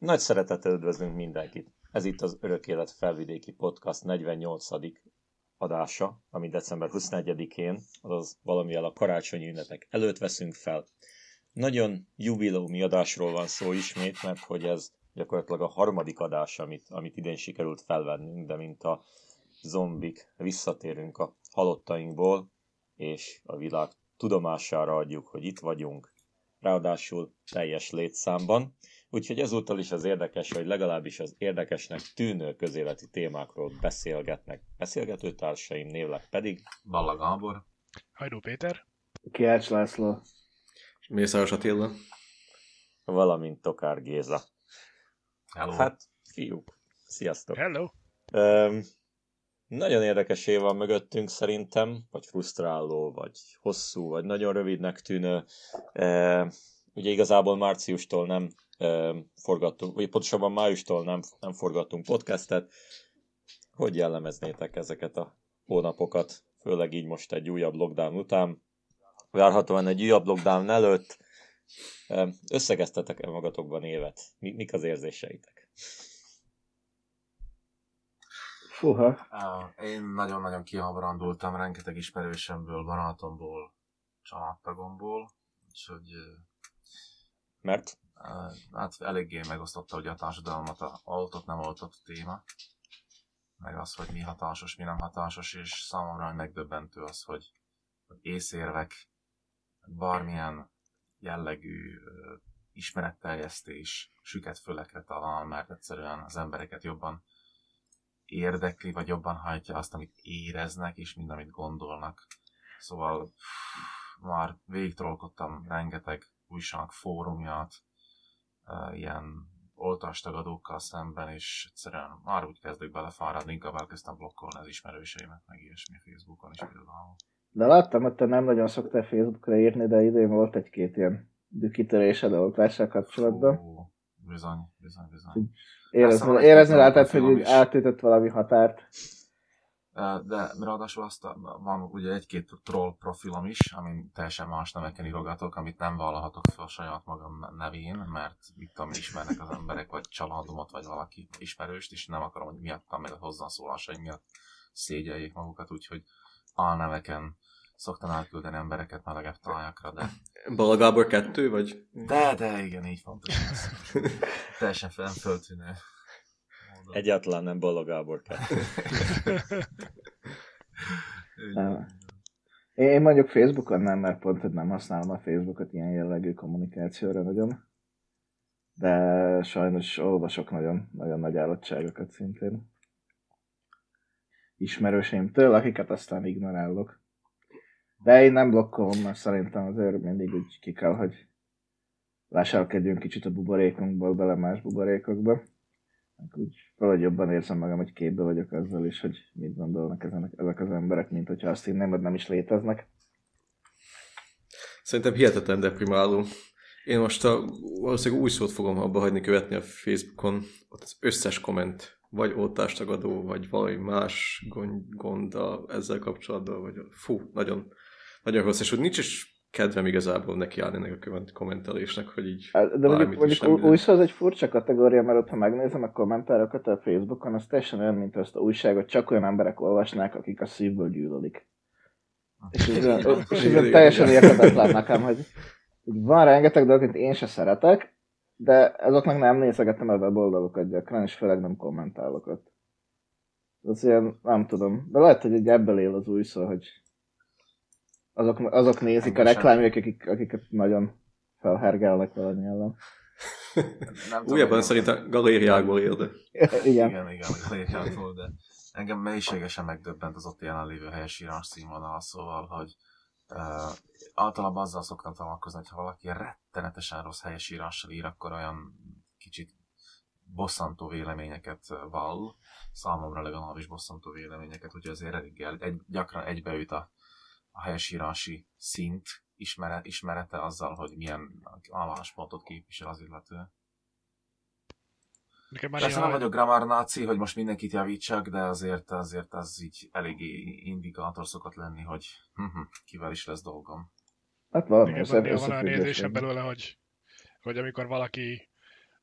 Nagy szeretettel üdvözlünk mindenkit. Ez itt az Örök Élet Felvidéki Podcast 48. adása, ami december 24-én, azaz valamivel a karácsonyi ünnepek előtt veszünk fel. Nagyon jubileumi adásról van szó ismét, mert hogy ez gyakorlatilag a harmadik adás, amit idén sikerült felvennünk, de mint a zombik visszatérünk a halottainkból, és a világ tudomására adjuk, hogy itt vagyunk, ráadásul teljes létszámban. Úgyhogy ezúttal is az érdekes, hogy legalábbis az érdekesnek tűnő közéleti témákról beszélgetnek. Beszélgető társaim névleg pedig Balla Gábor, Hajdú Péter, Kiács László, Mészáros Attila, valamint Tokár Géza. hello. Hát, fiúk, sziasztok! hello! Nagyon érdekes év van mögöttünk szerintem, vagy frusztráló, vagy hosszú, vagy nagyon rövidnek tűnő. Ugye igazából márciustól nem forgattunk, vagy pontosabban májustól nem forgattunk podcastet. Hogy jellemeznétek ezeket a hónapokat, főleg így most egy újabb lockdown után? Várhatóan egy újabb lockdown előtt. Összegeztetek-e magatokban évet? Mik az érzéseitek? Fuha. Én nagyon-nagyon kihabrandultam rengeteg ismerősömből, barátomból, családtagomból, úgyhogy Mert? hát eléggé megosztotta ugye a társadalmat a oltott-nem oltott téma, meg az, hogy mi hatásos, mi nem hatásos, és számomra megdöbbentő az, hogy észérvek, bármilyen jellegű ismeretterjesztés süket fölekre talál, mert egyszerűen az embereket jobban érdekli, vagy jobban hajtja azt, amit éreznek, és mind, amit gondolnak. Szóval már végigtrollkodtam rengeteg újság fórumját, ilyen oltástagadókkal szemben, és egyszerűen már úgy kezdek belefáradni, inkább elkezdtem blokkolni az ismerőseimet, meg ilyesmi Facebookon is például. De láttam, hogy te nem nagyon szoktál Facebookra írni, de idén volt egy-két ilyen kitörésed oltással kapcsolatban. Bizony. Érezni lehetett, hogy úgy átütött valami határt. De ráadásul van ugye egy-két troll profilom is, amin teljesen más neveken írogatok, amit nem vállalhatok fel saját magam nevén, mert mit tudom, ismernek az emberek, vagy családomat, vagy valaki ismerőst, és nem akarom, hogy miattam meg a hozzászólásaim miatt szégyeljék magukat, úgyhogy álneveken szoktam elküldeni embereket melegebb tájakra, de... Balla Gábor 2, vagy? De igen, így fontos. Teljesen föltűnő. Egyáltalán nem Balla Gábor 2. Én mondjuk Facebookon nem, mert pont, hogy nem használom a Facebookot ilyen jellegű kommunikációra nagyon. De sajnos olvasok nagyon, nagyon nagy állatságokat szintén. Ismerőseimtől, akiket aztán ignorálok. De én nem blokkolom, mert szerintem azért mindig úgy ki kell, hogy vásárolkedjünk kicsit a buborékunkból bele más buborékokba. Úgy valahogy jobban érzem magam, hogy képbe vagyok azzal is, hogy mit gondolnak ezek az emberek, mint hogyha azt hinném, hogy nem is léteznek. Szerintem hihetetlen deprimáló. Én most valószínűleg új szót fogom abba hagyni követni a Facebookon. Ott az összes komment, vagy oltástagadó, vagy valami más gond ezzel kapcsolatban, vagy nagyon, nagyon rossz, és hogy nincs is kedvem igazából nekiállni ennek a kommentelésnek, hogy így... De mondjuk új szó az egy furcsa kategória, mert ott, ha megnézem a kommentárokat a Facebookon, az teljesen olyan, mint azt a újságot csak olyan emberek olvasnák, akik a szívből gyűlölik. És ez teljesen érthetetlen nekem, hogy van rengeteg dolog, amit én se szeretek, de azoknak nem nézegetem a weboldalokat gyakran, és főleg nem kommentálok ott. Az ilyen, nem tudom, de lehet, hogy ebből él az új szó, hogy azok nézik a reklámjak, akiket nagyon felhergelnek valami ellen. Újabban szerintem galériákból él, de... Igen, galériákból, de engem mélységesen megdöbbent az ott jelenlévő helyesírás színvonal, szóval, hogy általában azzal szoktam találkozni, hogy ha valaki rettenetesen rossz helyesírással ír, akkor olyan kicsit bosszantó véleményeket vall, számomra legalábbis bosszantó véleményeket, úgyhogy azért elég gyakran egybeüt a helyesírási szint ismerete azzal, hogy milyen álláspontot képvisel az illető. Persze nem vagyok grammar-náci, hogy most mindenkit javítsak, de azért az így eléggé indikátor szokott lenni, hogy kivel is lesz dolgom. Hát valami van olyan érzésem belőle, hogy amikor valaki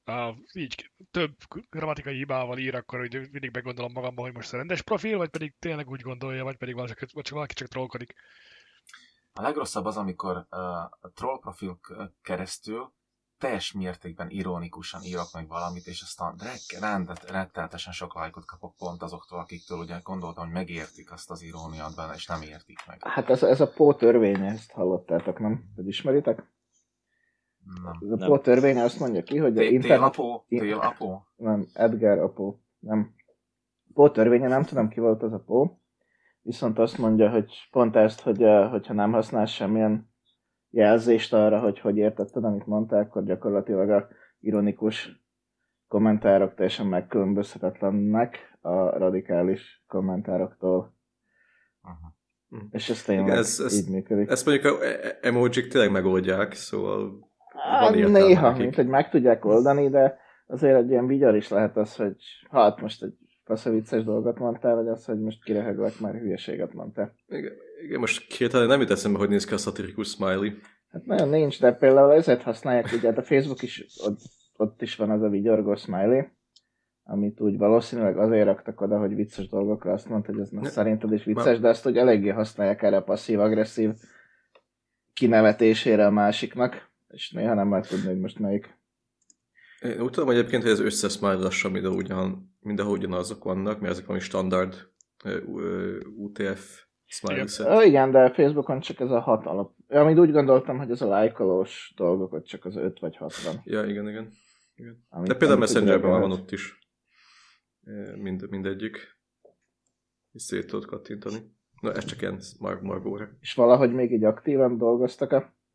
így több grammatikai hibával ír, akkor úgy mindig meggondolom magamban, hogy most a rendes profil, vagy pedig tényleg úgy gondolja, vagy pedig valaki csak trollkodik. A legrosszabb az, amikor a troll profil keresztül teljes mértékben ironikusan írok meg valamit, és aztán rettenetesen sok lájkot kapok pont azoktól, akiktől ugye gondoltam, hogy megértik azt az iróniát benne, és nem értik meg. Hát ez a Poe törvénye, ezt hallottátok, nem? Vagy ismeritek? Nem. Ez a Poe törvénye azt mondja ki, hogy a internet... Tél-apó? Nem, Edgar Poe. Nem. Poe törvénye, nem tudom ki volt az a Poe. Viszont azt mondja, hogy pont ezt, hogyha nem használsz semmilyen jelzést arra, hogy értetted, amit mondtál, akkor gyakorlatilag a ironikus kommentárok teljesen megkülönbözhetetlennek a radikális kommentároktól. Uh-huh. És ez tényleg így működik. Ezt mondjuk a emojik tényleg megoldják, szóval néha, mint hogy meg tudják oldani, de azért egy ilyen vigyar is lehet az, hogy hát most egy faszavicces dolgot mondtál, vagy az, hogy most kiröhöglek, már hülyeséget mondtál. Igen, most hirtelen nem jut eszembe, hogy néz ki a szatirikus smiley. Hát nagyon nincs, de például ezért használják, ugye a Facebook is, ott is van az a vigyorgó smiley, amit úgy valószínűleg azért raktak oda, hogy vicces dolgokra azt mondta, hogy ez szerinted is vicces, de azt úgy eléggé használják erre a passzív-agresszív kinevetésére a másiknak, és néha nem lehet tudni, hogy most melyik. Én úgy tudom egyébként, hogy az összes smile lassan mindenhol ugyanazok vannak, mert ezek valami standard UTF smiley set. Igen, de Facebookon csak ez a 6 alap. Amit úgy gondoltam, hogy ez a lájkolós dolgok, ott csak az 5 vagy 6 van. Ja, igen. De például Messengerben van ott is. Mindegyik. És szét tudod kattintani. Na, ez csak ilyen Margóra. És valahogy még így aktívan dolgoztak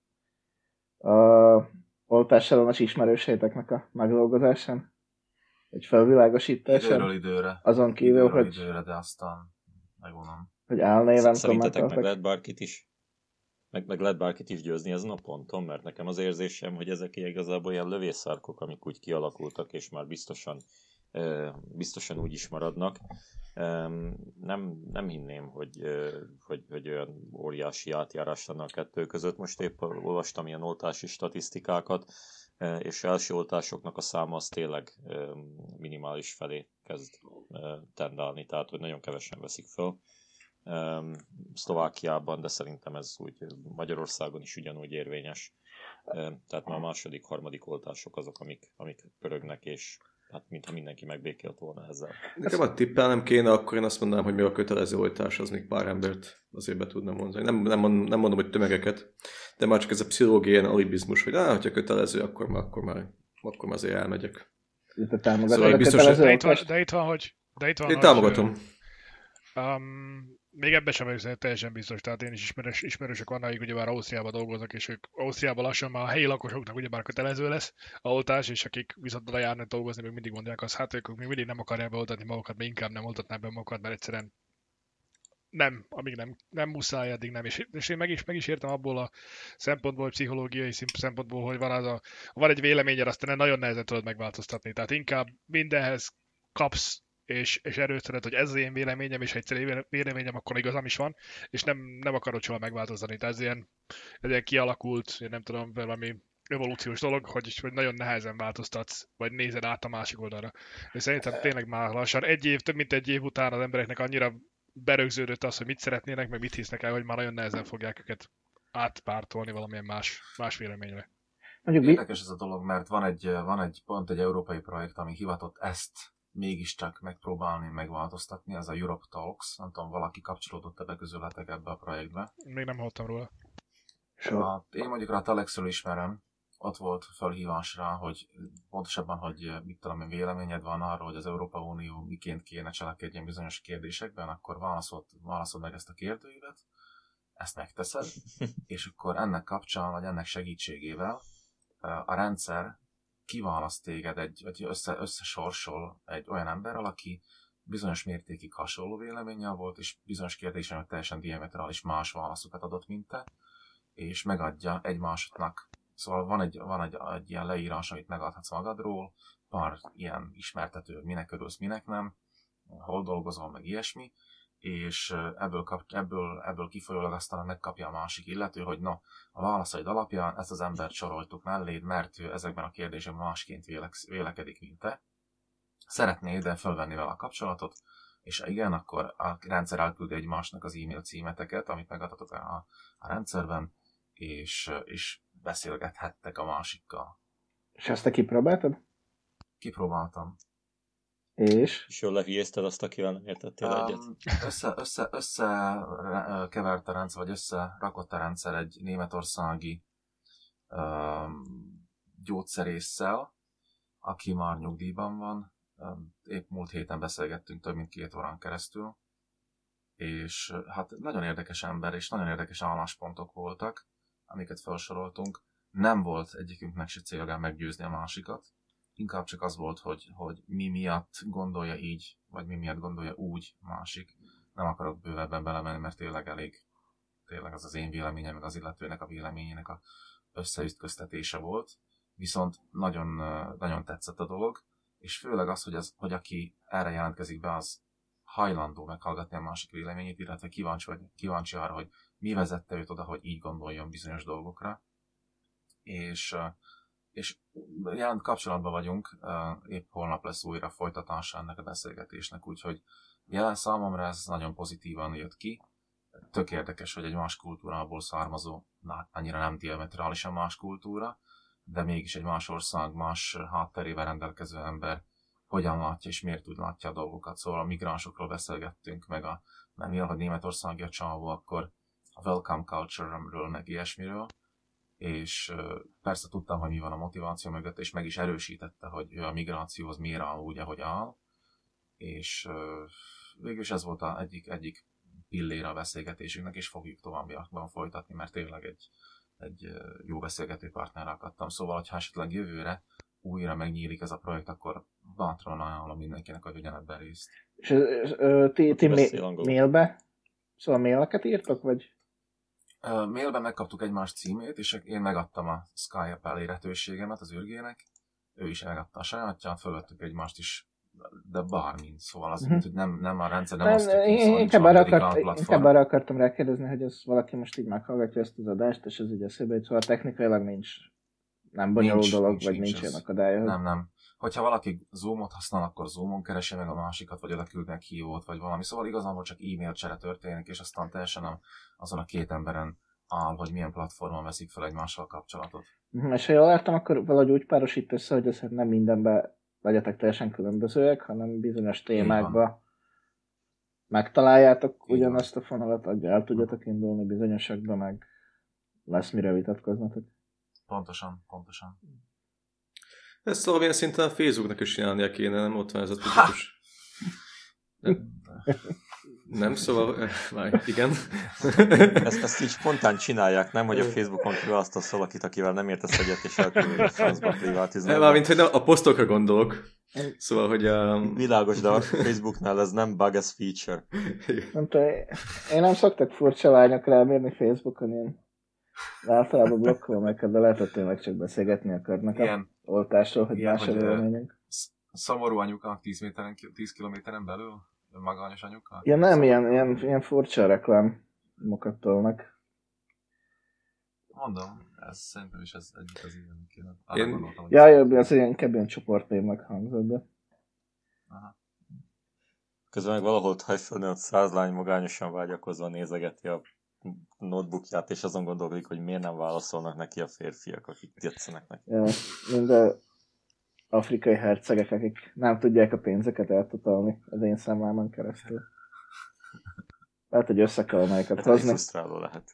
a oltásellenes ismerőseiteknek a megdolgozásán? Egy felvilágosításán? Időről időre. Azon kívül, hogy... Időre, de aztán megvonom. Hogy álnéven szerintetek meg lehet bárkit is? Meg lehet bárkit is győzni ezen a ponton? Mert nekem az érzésem, hogy ezek igazából ilyen lövészárkok, amik úgy kialakultak, és már biztosan úgy is maradnak. Nem hinném, hogy olyan óriási átjárás lenne a kettő között. Most épp olvastam ilyen oltási statisztikákat, és első oltásoknak a száma az tényleg minimális felé kezd tendálni, tehát hogy nagyon kevesen veszik föl. Szlovákiában, de szerintem ez úgy Magyarországon is ugyanúgy érvényes. Tehát már a második, harmadik oltások azok, amik pörögnek, és hát mintha mindenki megbékélt volna ezzel. Nekem a tippelnem kéne, akkor én azt mondanám, hogy még a kötelező oltás az még pár embert azért be tudna mondani. Nem mondom, hogy tömegeket, de már csak ez a pszichológiai alibizmus, hogy hogyha kötelező, akkor már azért elmegyek. Te támogatod a kötelező oltást? De itt van, hogy... Én támogatom. Még ebben sem vagyok teljesen biztos, tehát én is ismerősök vannak, akik ugyebár Ausztriában dolgoznak, és ők Ausztriában lassan már a helyi lakosoknak ugyebár kötelező lesz a oltás, és akik viszont oda járnak dolgozni, még mindig mondják azt, hát ők még mindig nem akarják beoltatni magukat, még inkább nem oltatnák be magukat, mert egyszerűen amíg nem muszáj, addig nem. És én meg is értem abból a szempontból, pszichológiai szempontból, hogy van egy véleményed, aztán nagyon nehezen tudod megváltoztatni. Tehát inkább mindenhez kapsz és erőszadat, hogy ez az én véleményem, és ha egyszer véleményem, akkor igazam is van, és nem akarod soha megváltoztatni. Tehát ez ilyen kialakult, én nem tudom, valami evolúciós dolog, hogy nagyon nehezen változtatsz, vagy nézed át a másik oldalra. És szerintem tényleg már lassan több mint egy év után az embereknek annyira berögződött az, hogy mit szeretnének, meg mit hisznek el, hogy már nagyon nehezen fogják őket átpártolni valamilyen más véleményre. Érdekes ez a dolog, mert van egy pont egy európai projekt, ami hivatott ezt mégiscsak megpróbálni, megváltoztatni, ez a Europe Talks, nem tudom, valaki kapcsolódott ebbe közületek ebbe a projektbe. Még nem hallottam róla. Én mondjuk a Talexről ismerem, ott volt felhívás rá, hogy pontosabban, hogy mit tudom én véleményed van arról, hogy az Európai Unió miként kéne cselekedjen bizonyos kérdésekben, akkor válaszol meg ezt a kérdőívet, ezt megteszed, és akkor ennek kapcsán, vagy ennek segítségével a rendszer kiválaszt téged, vagy összesorsol egy olyan emberrel, aki bizonyos mértékig hasonló véleménnyel volt, és bizonyos kérdéseknek teljesen diametrális más válaszokat adott, mint te, és megadja egymásnak. Szóval van egy ilyen leírás, amit megadhatsz magadról, pár ilyen ismertető, minek örülsz, minek nem, hol dolgozol, meg ilyesmi, és ebből kifolyólag aztán megkapja a másik illető, hogy no, a válaszaid alapján ezt az embert soroltuk melléd, mert ő ezekben a kérdésekben másként vélekedik, mint te. Szeretnéd de fölvenni vele a kapcsolatot, és ha igen, akkor a rendszer elküldi egymásnak az e-mail címeteket, amit megadhatok a rendszerben, és beszélgethettek a másikkal. És ezt te kipróbáltad? Kipróbáltam. És jól lehülyézted azt, akivel nem értettél egyet? Összekevert a rendszer, vagy összerakott a rendszer egy németországi gyógyszerésszel, aki már nyugdíjban van. Épp múlt héten beszélgettünk több mint 2 órán keresztül, és hát nagyon érdekes ember, és nagyon érdekes álláspontok voltak, amiket felsoroltunk. Nem volt egyikünknek se célja meggyőzni a másikat, inkább csak az volt, hogy mi miatt gondolja így, vagy mi miatt gondolja úgy másik. Nem akarok bővebben belemenni, mert tényleg az én véleményem, meg az illetőnek a véleményének a összeütköztetése volt. Viszont nagyon, nagyon tetszett a dolog, és főleg az, hogy aki erre jelentkezik be, az hajlandó meghallgatni a másik véleményét, illetve kíváncsi arra, hogy mi vezette őt oda, hogy így gondoljon bizonyos dolgokra. És jelent kapcsolatban vagyunk, épp holnap lesz újra folytatása ennek a beszélgetésnek, úgyhogy jelen számomra ez nagyon pozitívan jött ki. Tök érdekes, hogy egy más kultúrából származó, annyira nem diametriálisan más kultúra, de mégis egy más ország, más hátterével rendelkező ember hogyan látja és miért úgy látja a dolgokat. Szóval a migránsokról beszélgettünk, mert mivel, hogy Németországi a csávó, akkor a welcome culture-ről, meg ilyesmiről, és persze tudtam, hogy mi van a motiváció mögött, és meg is erősítette, hogy ő a migrációhoz miért áll úgy, ahogy áll, és végülis ez volt egyik pillére a beszélgetésünknek, és fogjuk továbbiakban folytatni, mert tényleg egy jó beszélgető partnerrel akadtam. Szóval, ha esetleg jövőre újra megnyílik ez a projekt, akkor bátran ajánlom mindenkinek, hogy vegyen ebben részt. És ti mailbe? Szóval maileket írtok, vagy? Mailben megkaptuk egymás címét, és én megadtam a Skype elérhetőségemet az ürgének, ő is megadta a sajátját, fölöttük egymást is, de bármint, szóval az, hogy nem a rendszer, nem azt inkább arra akartam rákérdezni, hogy ez valaki most így meghallgatja ezt az adást, és ez így eszébe, hogy szóval technikailag nem bonyolult dolog, vagy nincs ilyen akadálya. Nem. Hogyha valaki Zoomot használ, akkor Zoomon keresi meg a másikat, vagy oda küldnek hívót, vagy valami. Szóval igazából csak e-mail csere történik, és aztán teljesen azon a 2 emberen áll, hogy milyen platformon veszik fel egymással kapcsolatot. És ha jól láttam, akkor valahogy úgy párosít össze, hogy ez nem mindenben legyetek teljesen különbözőek, hanem bizonyos témákban megtaláljátok ugyanazt a fonalat, el tudjatok indulni bizonyosakban, meg lesz mire vitatkoznatok. Pontosan. Ezt valamilyen szinten a Facebooknak is csinálnia kéne, nem ott van ez a tipikus. Nem, szóval, igen. Ezt így spontán csinálják, nem, hogy a Facebookon kiválasztasz valakit, akivel nem értesz egyet, és elkülönül a francba privátizálni. Mármint, hogy a posztokra gondolok. Szóval, hogy Világos, de a Facebooknál ez nem bug, ez feature. Nem tudom, én nem szoktak furcsa lányok rám írni Facebookon, én általában blokkolom őket, de lehet, hogy tényleg csak beszélgetni akarnak a oltásról, hogy más a véleményünk. Szomorú anyukának 10 kilométeren belül? Magányos anyuka? Ja nem, ilyen furcsa reklámokat tolnak. Mondom, ez szerintem is ez egyik az ilyen kéne. Ez inkább ilyen csoportnévnek hangzott, de... Aha. Közben meg valahol Tajföldön 100 lány magányosan vágyakozva nézegeti a notebookját, és azon gondolkodik, hogy miért nem válaszolnak neki a férfiak, akik tetszenek neki. Ja, mind afrikai hercegek, akik nem tudják a pénzeket eltotolni az én számlámon keresztül. Lehet, hogy össze kell melyiket hozni. Frusztráló lehet.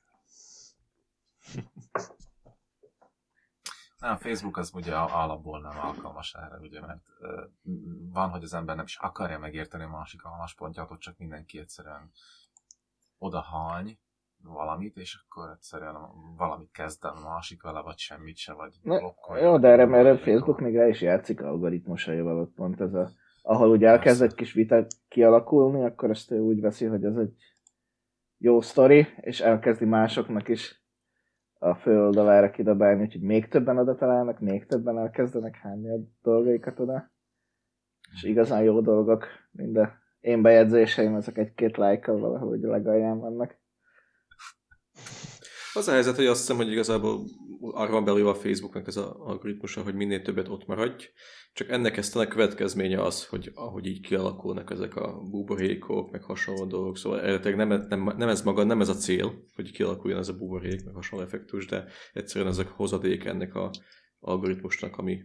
A Facebook az ugye alapból nem alkalmas erre, ugye, mert van, hogy az ember nem is akarja megérteni a másik álláspontját, ott csak mindenki egyszerűen odahány valamit, és akkor egyszerűen valamit kezd a másik vele, vagy semmit se, vagy blokkolja. Jó, de erre a Facebook még rá is játszik algoritmusaival, ott pont ez ahol úgy elkezd egy kis vita kialakulni, akkor ezt ő úgy veszi, hogy ez egy jó sztori, és elkezdi másoknak is a fő oldalára kidobálni, úgyhogy még többen oda találnak, még többen elkezdenek hányni a dolgaikat oda. És igazán jó dolgok mind a én bejegyzéseim, ezek egy-két lájkkal valahogy legalján vannak. Az a helyzet, hogy azt hiszem, hogy igazából arra van belül a Facebooknak ez az algoritmusa, hogy minél többet ott maradj, csak ennek aztán a következménye az, hogy ahogy így kialakulnak ezek a buborékok, meg hasonló dolgok, szóval eredetileg nem ez maga, nem ez a cél, hogy kialakuljon ez a buborék, meg hasonló effektus, de egyszerűen ezek hozadék ennek az algoritmusnak, ami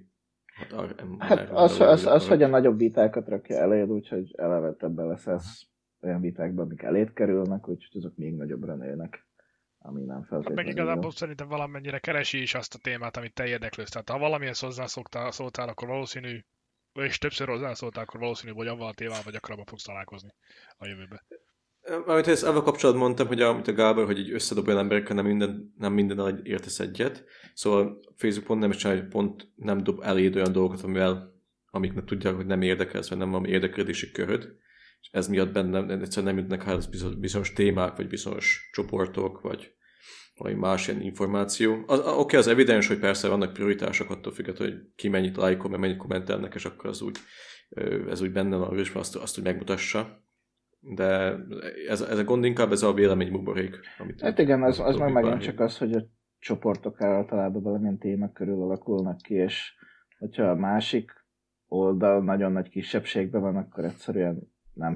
az, hogy a nagyobb vitákat rakja eléd, úgyhogy eleve többen leszelsz olyan vitákban, amik eléd kerülnek, úgyhogy azok még nagyobbra nőnek, ami nem feltétlenül. Meg igazából szerintem valamennyire keresi is azt a témát, amit te érdeklősz. Tehát ha valamihez hozzászóltál, akkor valószínű, és többször hozzászóltál, akkor valószínű, hogy avval a témával vagy gyakrabban fogsz találkozni a jövőben. Amit ezt avval kapcsolatban mondtam, hogy amit a Gábor, hogy így összedob olyan emberekkel nem minden értesz egyet. Szóval Facebook pont nem is csinálja, hogy pont nem dob eléd olyan dolgokat, amiknek tudják, hogy nem érdekelsz, vagy nem van érdeklődési köröd. És ez miatt bennem egyszerűen nem jutnak el bizonyos témák, vagy bizonyos csoportok, vagy valami más ilyen információ. Oké, az evidens, hogy persze vannak prioritások, attól függetlenül, hogy ki mennyit lájkol, meg mennyit kommentelnek, és akkor ez úgy benne van, és azt úgy megmutassa. De ez a gond inkább ez a véleménybuborék. Hát igen, az meg megint csak az, hogy a csoportok általában valamilyen témák körül alakulnak ki, és hogyha a másik oldal nagyon nagy kisebbségben van, akkor egyszerűen nem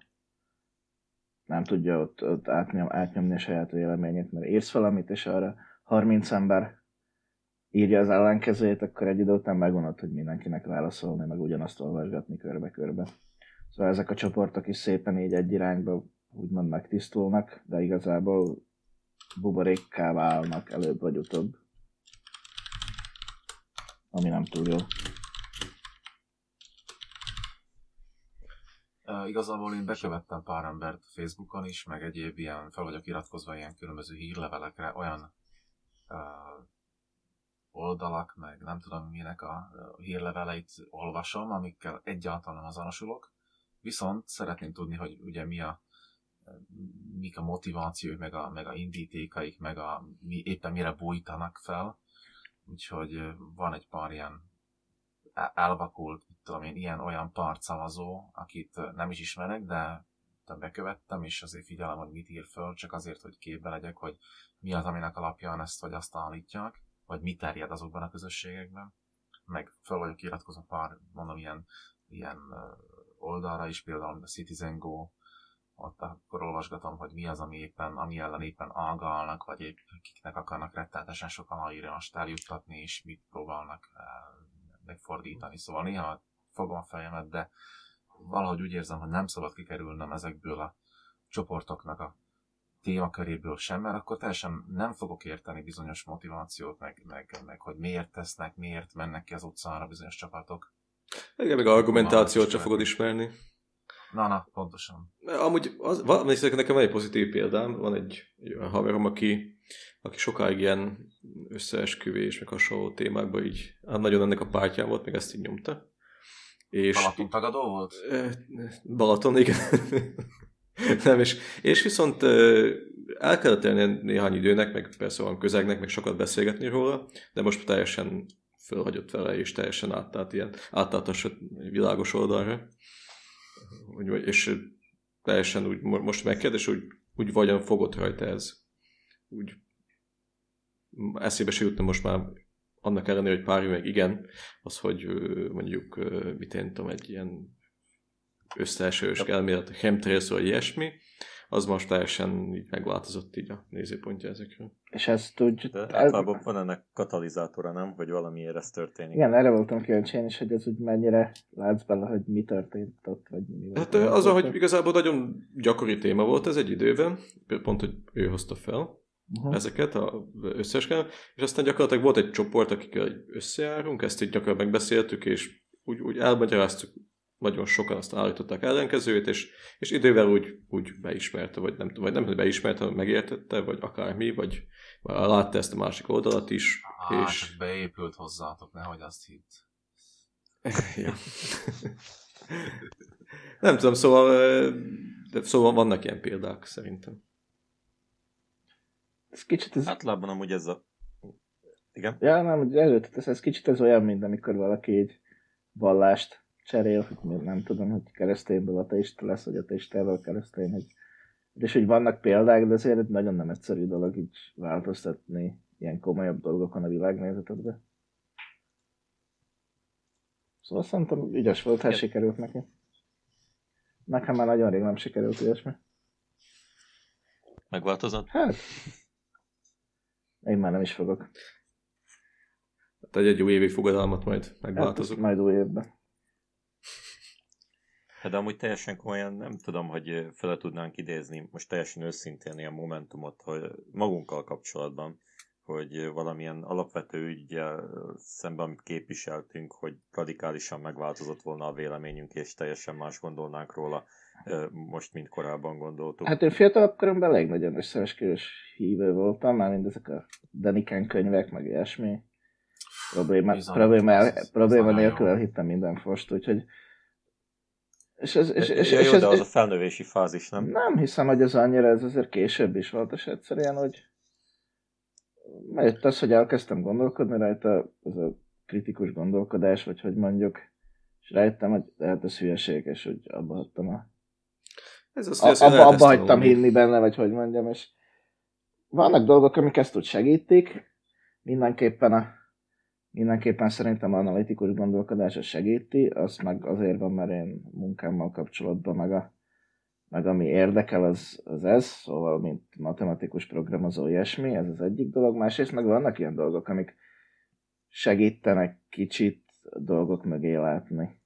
tudja ott átnyomni a saját véleményét, mert írsz valamit, és arra 30 ember írja az ellenkezőjét, akkor egy idő után megunod, hogy mindenkinek válaszolni, meg ugyanazt olvasgatni körbe-körbe. Szóval ezek a csoportok is szépen így egy irányba úgymond megtisztulnak, de igazából buborékká válnak előbb vagy utóbb. Ami nem túl jó. Igazából én bekövettem pár embert Facebookon is, meg egyéb ilyen, fel vagyok iratkozva ilyen különböző hírlevelekre, olyan oldalak, meg nem tudom minek a hírleveleit olvasom, amikkel egyáltalán nem azonosulok. Viszont szeretném tudni, hogy ugye mik a motivációk, meg a indítékaik, meg éppen mire bújtanak fel. Úgyhogy van egy pár ilyen elvakult, tudom én, ilyen-olyan pártszavazó, akit nem is ismerek, de bekövettem, és azért figyelem, hogy mit ír föl, csak azért, hogy képbe legyek, hogy mi az, aminek alapján ezt vagy azt állítják, vagy mi terjed azokban a közösségekben. Meg föl vagyok iratkozva pár, mondom, ilyen oldalra is, például a Citizen Go, ott akkor olvasgatom, hogy mi az, ami ellen éppen ágálnak, vagy épp kiknek akarnak rettenetesen sok aláírást eljuttatni, és mit próbálnak megfordítani. Szóval néha fogom a fejemet, de valahogy úgy érzem, hogy nem szabad kikerülnem ezekből a csoportoknak a témaköréből sem, mert akkor teljesen nem fogok érteni bizonyos motivációt, meg hogy miért tesznek, miért mennek ki az utcára bizonyos csapatok. Igen, meg argumentációt sem fogod ismerni. Na, pontosan. Amúgy nekem van egy pozitív példám, van egy haverom, aki sokáig ilyen összeesküvés, meg hasonló témákban így nagyon ennek a pártján volt, meg ezt így nyomta. Balaton tagadó volt? Balaton, igen. Nem, és viszont el kellett tenni néhány időnek, meg persze van közegnek, meg sokat beszélgetni róla, de most teljesen fölhagyott vele, és teljesen átállt a világos oldalra. És teljesen úgy most megkérdés, úgy vagyon fogott rajta ez. Úgy eszébe se jutna most már annak ellenére, hogy pár meg igen, az, hogy mondjuk, mit én tudom, egy ilyen összeesős elmélet, chemtrails vagy ilyesmi, az most teljesen így megváltozott így a nézőpontja ezekről. És ezt úgy... Általában van ennek katalizátora, nem? Hogy valamiért ez történik. Igen, erre voltam kíváncsi én is, hogy ez úgy mennyire látsz bele, hogy mi történt ott, vagy mi volt. Hát az, hogy igazából nagyon gyakori téma volt ez egy időben, pont, hogy ő hozta fel ezeket az összeesküvést, és aztán gyakorlatilag volt egy csoport, akikkel összejárunk, ezt így gyakorlatilag megbeszéltük, és úgy elmagyaráztuk, nagyon sokan azt állították ellenkezőt, és idővel úgy beismerte, vagy nem, hogy beismerte, hanem megértette, vagy akármi, vagy látta ezt a másik oldalat is. És beépült hozzátok, nehogy azt hidd. Ja. Nem tudom, szóval vannak ilyen példák, szerintem. Ez kicsit Általában amúgy ez a... Igen? Ja, nem, ez kicsit olyan, mint amikor valaki egy vallást cserél, hogy nem tudom, hogy keresztényből ateista lesz, vagy ateistából keresztény, hogy és hogy vannak példák, de azért nagyon nem egyszerű dolog így változtatni ilyen komolyabb dolgokon a világnézetedbe. Szóval szerintem ügyes volt, ha sikerült neki. Nekem már nagyon rég nem sikerült ilyesmi. Megváltozott? Hát, én már nem is fogok. Hát egy új évi fogadalmat majd megváltozok. Hát, majd új évben. De amúgy teljesen komolyan nem tudom, hogy fel tudnánk idézni most teljesen őszintén ilyen momentumot, hogy magunkkal kapcsolatban, hogy valamilyen alapvető üggyel szemben, amit képviseltünk, hogy radikálisan megváltozott volna a véleményünk, és teljesen más gondolnánk róla most, mint korábban gondoltuk. Hát én fiatalabb koromban elég nagyon összeesküvős hívő voltam, már mindezek a Daniken könyvek, meg ilyesmi. Probléma nélkül elhittem minden fost, úgyhogy Jó, de az a felnövési fázis, nem? Nem hiszem, hogy ez annyira, ez azért később is volt, és egyszerűen, hogy jött az, hogy elkezdtem gondolkodni rajta, ez a kritikus gondolkodás, vagy hogy mondjuk, és rájöttem, hogy lehet ez hülyeség, és hogy abba hagytam abba hagytam hinni benne, vagy hogy mondjam, és vannak dolgok, amik ezt úgy segítik, mindenképpen szerintem analitikus gondolkodás segíti, az meg azért van, mert én munkámmal kapcsolatban, meg ami érdekel, az ez, szóval mint matematikus programozó ilyesmi, ez az egyik dolog, másrészt meg vannak ilyen dolgok, amik segítenek kicsit dolgok mögé látni.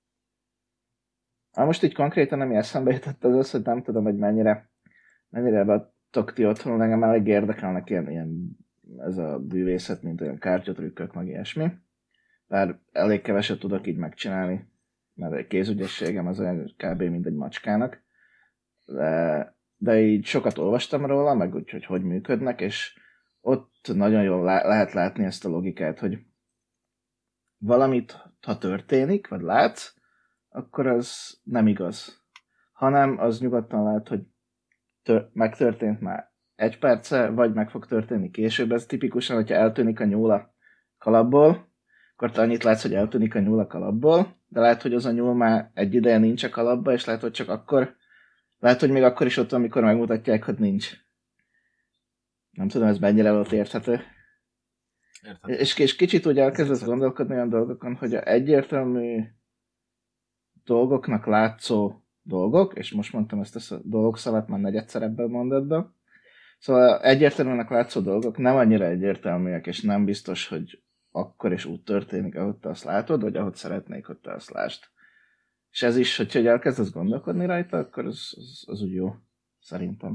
Most így konkrétan ami eszembe jutott az, hogy nem tudom, hogy mennyire beadtok ti otthon, engem elég érdekelnek ilyen ez a bűvészet, mint olyan kártyatrükkök, meg ilyesmi. Bár elég keveset tudok így megcsinálni, mert a kézügyességem az olyan kb. Mint egy macskának. De így sokat olvastam róla, meg úgy, hogy működnek, és ott nagyon jól lehet látni ezt a logikát, hogy valamit, ha történik, vagy látsz, akkor az nem igaz. Hanem az nyugodtan lehet, hogy megtörtént már egy perce, vagy meg fog történni később. Ez tipikusan, hogyha eltűnik a nyúl a kalapból, akkor te annyit látsz, hogy eltűnik a nyúl a kalapból, de lehet, hogy az a nyúl már egy ideje nincs a kalapba, és lehet, hogy csak akkor, lehet, hogy még akkor is ott van, amikor megmutatják, hogy nincs. Nem tudom, ez mennyire volt érthető. És kicsit úgy elkezdesz gondolkodni olyan dolgokon, hogy a egyértelmű dolgoknak látszó dolgok, és most mondtam ezt a dolgok szavat már negyedszer ebben a mondatban, szóval egyértelműnek látszó dolgok nem annyira egyértelműek, és nem biztos, hogy akkor is úgy történik, ahogy te azt látod, vagy ahogy szeretnék, hogy te azt lásd. És ez is, hogyha elkezdesz gondolkodni rajta, akkor az úgy jó, szerintem.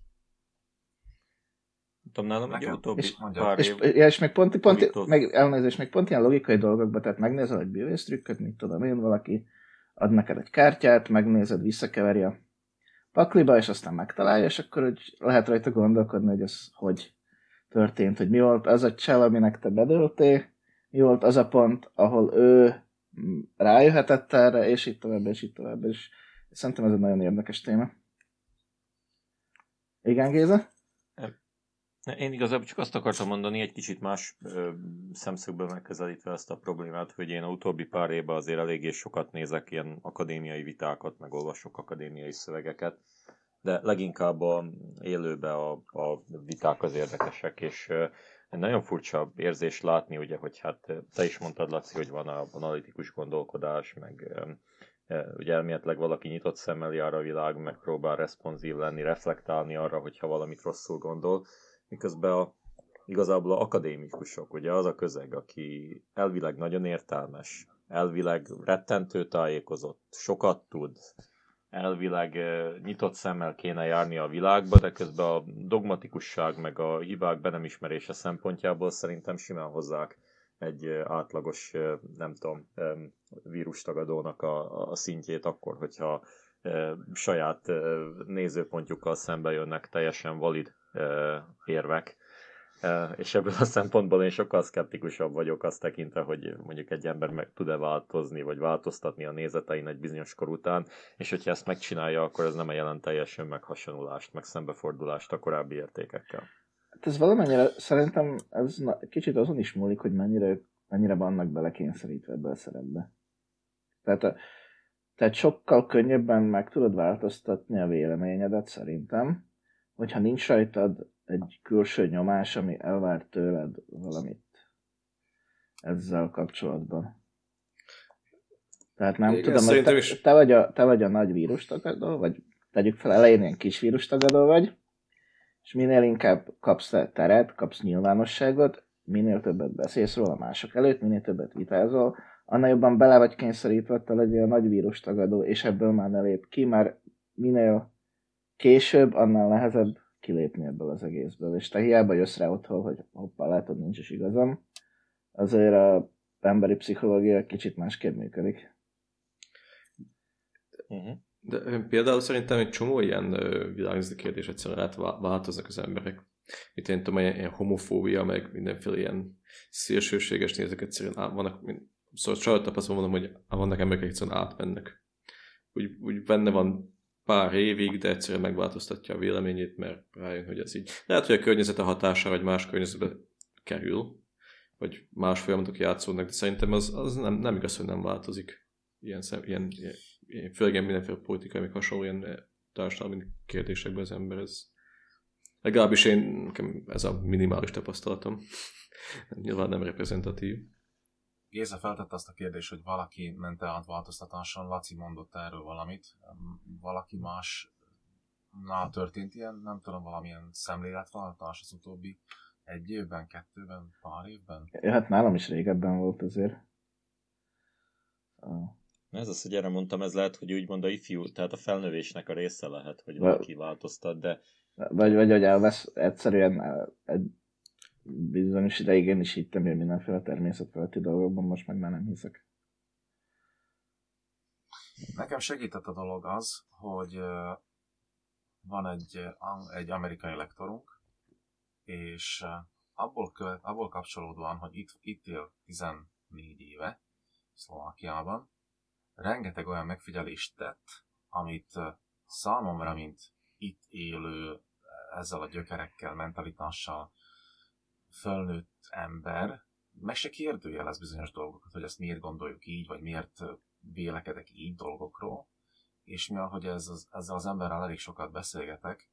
Tudom, nálam egy utóbbi pár év... És még pont ilyen logikai dolgokban, tehát megnézel egy bűvésztrükköt, mit tudom én, valaki ad neked egy kártyát, megnézed, visszakeveri a pakliba, és aztán megtalálja, és akkor hogy lehet rajta gondolkodni, hogy ez hogy történt, hogy mi volt az a csel, aminek te bedöltél, mi volt az a pont, ahol ő rájöhetett erre, és így tovább, és így tovább, és szerintem ez egy nagyon érdekes téma. Igen, Géza? Én igazából csak azt akartam mondani, egy kicsit más szemszögből megközelítve ezt a problémát, hogy én a utóbbi pár évben azért eléggé sokat nézek ilyen akadémiai vitákat, meg olvasok akadémiai szövegeket, de leginkább élőben a viták az érdekesek, és nagyon furcsa érzés látni, ugye, hogy hát te is mondtad, Laci, hogy van a analitikus gondolkodás, meg ugye elméletileg valaki nyitott szemmel jár a világ, megpróbál responsív lenni, reflektálni arra, hogyha valamit rosszul gondol, miközben igazából az akadémikusok, ugye az a közeg, aki elvileg nagyon értelmes, elvileg rettentő tájékozott, sokat tud, elvileg nyitott szemmel kéne járni a világba, de közben a dogmatikusság meg a hibák be nem ismerése szempontjából szerintem simán hozzák egy átlagos, nem tudom, vírustagadónak a szintjét akkor, hogyha saját nézőpontjukkal szembe jönnek teljesen valid érvek. És ebből a szempontból én sokkal szkeptikusabb vagyok azt tekintve, hogy mondjuk egy ember meg tud-e változni, vagy változtatni a nézetein egy bizonyos kor után, és hogyha ezt megcsinálja, akkor ez nem jelent teljesen meghasonlulást, meg szembefordulást a korábbi értékekkel. Hát ez valamennyire, szerintem ez kicsit azon is múlik, hogy mennyire vannak belekényszerítve ebbe a szerepbe. Tehát sokkal könnyebben meg tudod változtatni a véleményedet szerintem, hogyha nincs rajtad egy külső nyomás, ami elvár tőled valamit ezzel kapcsolatban. Tehát nem Igen, tudom, hogy te vagy a nagy vírustagadó, vagy tegyük fel elején ilyen kis vírustagadó vagy, és minél inkább kapsz teret, kapsz nyilvánosságot, minél többet beszélsz róla mások előtt, minél többet vitázol, annál jobban bele vagy kényszerítve, te legyél a nagy vírustagadó, és ebből már ne lép ki, már minél később, annál nehezebb kilépni ebből az egészből. És te hiába jössz rá otthon, hogy hoppá, látod, nincs is igazam, azért az emberi pszichológia kicsit másképp működik. De például szerintem egy csomó ilyen világnézeti kérdés egyszerűen változnak az emberek. Itt én tudom, ilyen homofóbia, meg mindenféle ilyen szélsőséges nézetek egyszerűen vannak, szóval saját tapasztalom mondom, hogy vannak emberek, egyszerűen átmennek. Úgy benne van pár évig, de egyszerűen megváltoztatja a véleményét, mert rájön, hogy ez így. Lehet, hogy a környezete hatására, vagy más környezetbe kerül, vagy más folyamatok játszódnak, de szerintem az nem igaz, hogy nem változik. Főleg mindenféle politikai, még hasonló ilyen társadalmi kérdésekben az ember, ez legalábbis nekem ez a minimális tapasztalatom. Nyilván nem reprezentatív. Géza feltette azt a kérdést, hogy valaki ment-e átváltoztatáson, Laci mondott erről valamit, valaki másnál történt ilyen, nem tudom, valamilyen szemléletváltás az utóbbi 1 évben, 2 évben, pár évben? Ja, hát nálam is régebben volt azért. Ez az, hogy erre mondtam, ez lehet, hogy úgymond a ifjú, tehát a felnövésnek a része lehet, hogy valaki változtat, de... Vagy hogy elvesz egyszerűen egy bizonyos ideig én is hittem, hogy mindenféle természetfeletti dolgokban, most meg már nem hiszek. Nekem segített a dolog az, hogy van egy amerikai lektorunk, és abból kapcsolódóan, hogy itt él 14 éve Szlovákiában, rengeteg olyan megfigyelést tett, amit számomra, mint itt élő, ezzel a gyökerekkel, mentalitással fölnőtt ember, meg se kérdőjelez bizonyos dolgokat, hogy ezt miért gondoljuk így, vagy miért vélekedek így dolgokról, és mivel, hogy ezzel az emberrel elég sokat beszélgetek,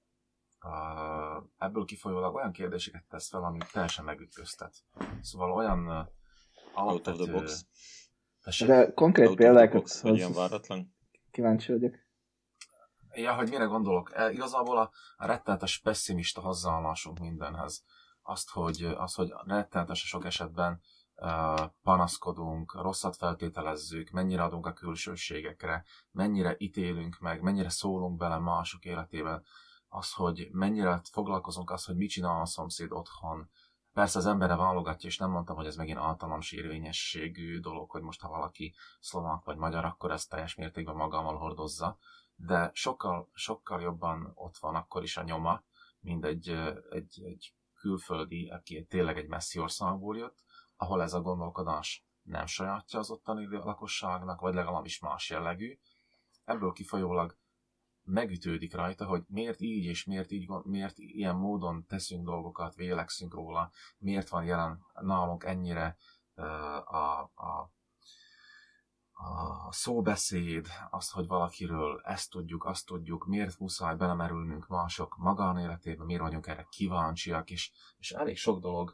ebből kifolyólag olyan kérdéseket tesz fel, amit teljesen megütköztet. Szóval olyan out of the box. De konkrét példákat hogy ilyen váratlan. Kíváncsi vagyok. Ja, hogy mire gondolok? Igazából a rettenetes pessimista hozzáállásunk mindenhez. Azt, hogy rettenetes sok esetben panaszkodunk, rosszat feltételezzük, mennyire adunk a külsőségekre, mennyire ítélünk meg, mennyire szólunk bele mások életébe, az, hogy mennyire foglalkozunk az, hogy mit csinál a szomszéd otthon. Persze az emberre válogatja, és nem mondtam, hogy ez megint általános érvényességű dolog, hogy most ha valaki szlovák vagy magyar, akkor ezt teljes mértékben magammal hordozza, de sokkal jobban ott van akkor is a nyoma, mint egy külföldi, aki tényleg egy messzi országból jött, ahol ez a gondolkodás nem sajátja az ottani lakosságnak, vagy legalábbis más jellegű. Ebből kifolyólag megütődik rajta, hogy miért így és miért ilyen módon teszünk dolgokat, vélekszünk róla, miért van jelen nálunk ennyire a szóbeszéd, azt, hogy valakiről ezt tudjuk, azt tudjuk, miért muszáj belemerülnünk mások magánéletébe, miért vagyunk erre kíváncsiak, és elég sok dolog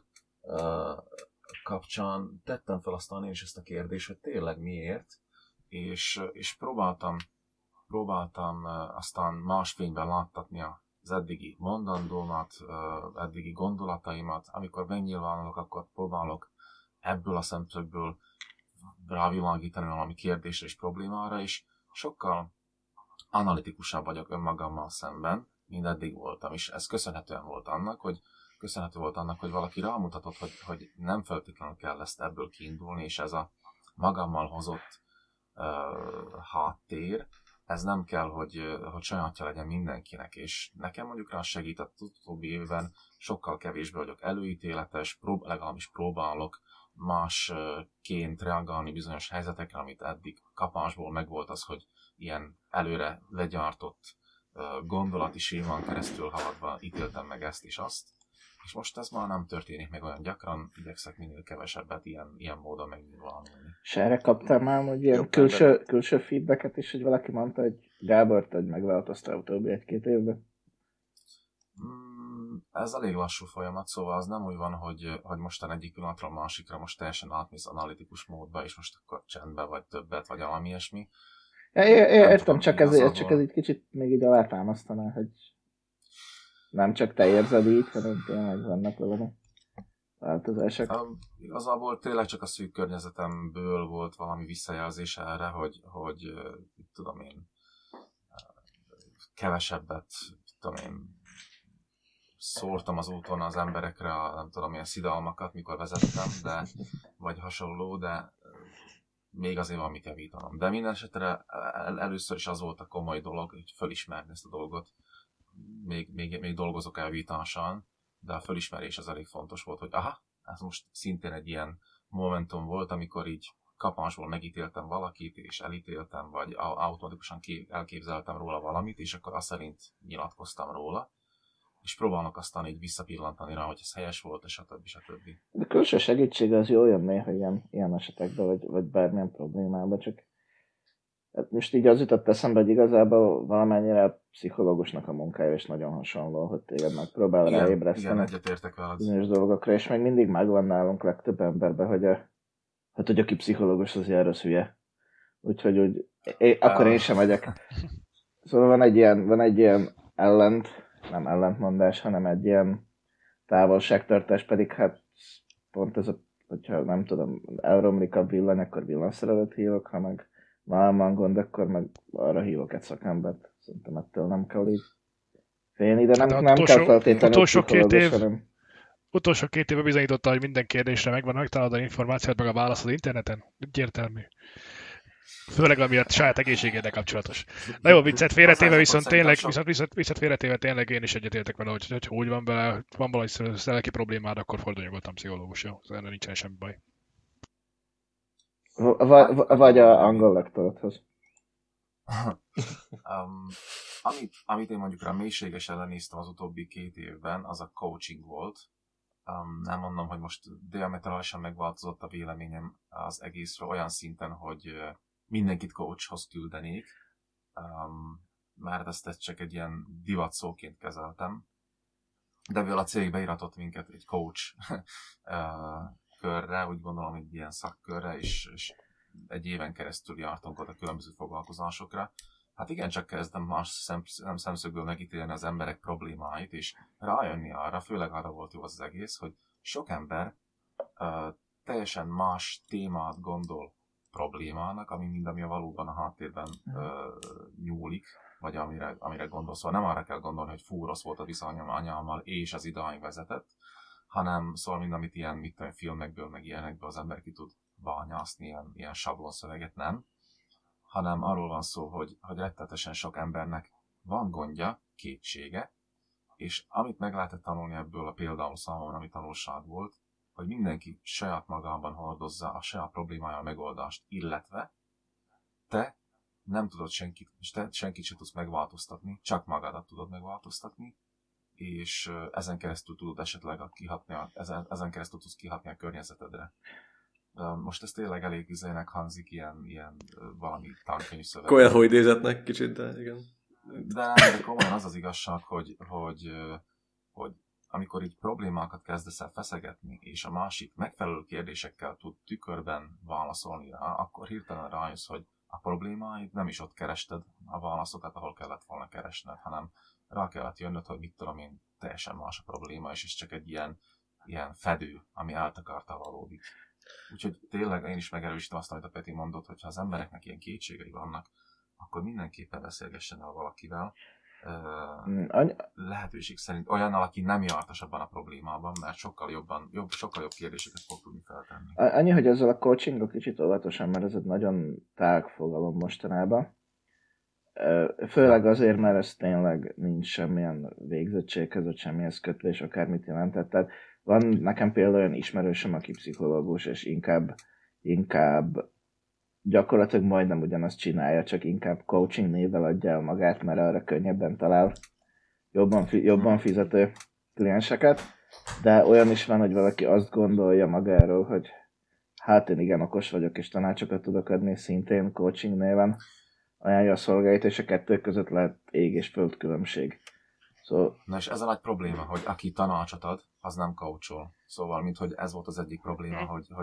kapcsán tettem fel aztán én is ezt a kérdést, hogy tényleg miért, és próbáltam aztán más fényben láttatni az eddigi mondandómat, eddigi gondolataimat. Amikor megnyilvánulok, akkor próbálok ebből a szemszögből rávilágítani valami kérdésre és problémára, és sokkal analitikusabb vagyok önmagammal szemben, mint eddig voltam, és ez köszönhető volt annak, hogy valaki rámutatott, hogy nem feltétlenül kell ezt ebből kiindulni, és ez a magammal hozott háttér, ez nem kell, hogy sajátja legyen mindenkinek, és nekem mondjuk rá segített az utóbbi évben, sokkal kevésbé vagyok előítéletes, legalábbis próbálok másként reagálni bizonyos helyzetekre, amit eddig kapásból megvolt az, hogy ilyen előre legyártott gondolati sémán keresztül haladva ítéltem meg ezt és azt, És most ez már nem történik meg olyan gyakran, igyekszek minél kevesebbet ilyen módon megnyilvánulni. És erre kaptál már hogy ilyen külső feedbacket is, hogy valaki mondta, hogy Gábor, te megváltoztál utóbbi 1-2 évben? Ez elég lassú folyamat, szóval az nem úgy van, hogy mostan egyik pillanatról másikra most teljesen átmész analitikus módba, és most akkor csendbe vagy többet, vagy valami ilyesmi. Értem, csak ez egy kicsit még így alátámasztaná, hogy nem csak te érzed így, hanem tényleg vannak valami változások. Igazából tényleg csak a szűk környezetemből volt valami visszajelzés erre, hogy tudom én, kevesebbet, tudom én, szórtam az úton az emberekre nem tudom milyen szidalmakat, mikor vezettem, vagy hasonló, de még azért van mit javítanom. De minden esetre először is az volt a komoly dolog, hogy fölismerni ezt a dolgot. Még dolgozok elvításan, de a fölismerés az elég fontos volt, hogy ez most szintén egy ilyen momentum volt, amikor így kapansból megítéltem valakit, és elítéltem, vagy automatikusan elképzeltem róla valamit, és akkor azt szerint nyilatkoztam róla, és próbálnak aztán így visszapillantani rá, hogy ez helyes volt, és stb. De külső segítség az jól jön néha ilyen esetekben, vagy bármilyen problémában, csak hát most így az jutott eszembe, hogy igazából valamennyire pszichológusnak a munkája is nagyon hasonló, hogy téged megpróbál ráébreszteni. Igen, egyetértek veled. Bizonyos dolgokra, és még mindig megvan nálunk legtöbb emberben, hogy aki pszichológus, az ilyen rossz hülye. Úgyhogy akkor én sem megyek. Szóval van egy ilyen nem ellentmondás, hanem egy ilyen távolságtartás, pedig hát pont ez hogyha nem tudom, elromlik a villany, akkor villanyszerelőt hívok, ha meg van gond, akkor meg arra hívok egy szakembert. Szerintem ettől nem kell így félni, de nem kell feltétlenül pszichológus, hanem... Utolsó 2 évben bizonyította, hogy minden kérdésre megtalálod az információt, meg a válasz az interneten. Egyértelmű. Főleg amiatt saját egészségéddel kapcsolatos. Na jó, viccet félretéve viszont tényleg én is egyetértek vele, hogy úgy van vele, van valami lelki problémád, akkor fordulj nyugodtan pszichológusra. Erre nincsen semmi baj. Vagy a angol lektorodhoz. Amit én mondjuk rá mélységesen lenéztem az utóbbi 2 évben, az a coaching volt. Nem mondom, hogy most diametralálisan megváltozott a véleményem az egészről olyan szinten, hogy mindenkit coachhoz küldenék, mert ezt csak egy ilyen divat szóként kezeltem. De mivel a cég beiratott minket egy coach körre, úgy gondolom, egy ilyen szakkörre, és egy éven keresztül jártunk ott a különböző foglalkozásokra. Hát igen, csak kezdem más szemszögből megítélni az emberek problémáit, és rájönni arra, főleg arra volt jó az egész, hogy sok ember teljesen más témát gondol problémának, ami valóban a háttérben nyúlik, vagy amire gondol. Szóval nem arra kell gondolni, hogy fú, rossz volt a viszonyom anyámmal, és az idáig vezetett, hanem szóval mind, amit ilyen filmekből, meg ilyenekből az ember ki tud bányászni, ilyen sablonszöveget, nem. Hanem arról van szó, hogy rettetesen sok embernek van gondja, kétsége, és amit meg lehetett tanulni ebből, például számomra, ami tanulság volt, hogy mindenki saját magában hordozza a saját problémája a megoldást, illetve te nem tudod senkit sem tudsz megváltoztatni, csak magadat tudod megváltoztatni, és ezen keresztül tudod esetleg ezen keresztül tudsz kihatni a környezetedre. Most ez tényleg elég izének hangzik, ilyen valami tankönyv szöveg. Coelho idézetnek kicsit, de igen. De komolyan az igazság, hogy amikor így problémákat kezdesz el feszegetni, és a másik megfelelő kérdésekkel tud tükörben válaszolni rá, akkor hirtelen rájössz, hogy a problémáid nem is ott kerested a válaszokat, ahol kellett volna keresned, hanem rá kellett jönnöd, hogy mit tudom én, teljesen más a probléma, és ez csak egy ilyen fedő, ami eltakarta valódik. Úgyhogy tényleg én is megerősítem azt, amit a Peti mondott, hogy ha az embereknek ilyen kétségei vannak, akkor mindenképpen beszélgessen el valakivel. Lehetőség szerint olyannal, aki nem jártas abban a problémában, mert sokkal jobb kérdéseket fog tudni feltenni. Annyi, hogy ezzel a coachinggal kicsit óvatosan, mert ez egy nagyon tág fogalom mostanában. Főleg azért, mert ez tényleg nincs semmilyen végzettséghez, vagy semmilyen kötés, akármit jelentett. Tehát van nekem például olyan ismerősöm, aki pszichológus, és inkább gyakorlatilag majdnem ugyanazt csinálja, csak inkább coaching névvel adja el magát, mert arra könnyebben talál jobban fizető klienseket. De olyan is van, hogy valaki azt gondolja magáról, hogy hát én igen okos vagyok, és tanácsokat tudok adni, szintén coaching néven ajánlja a szolgáit, és a kettő között lehet ég és föld különbség. Szóval... Na és ez a nagy probléma, hogy aki tanácsot ad, az nem coachol. Szóval, mint hogy ez volt az egyik probléma,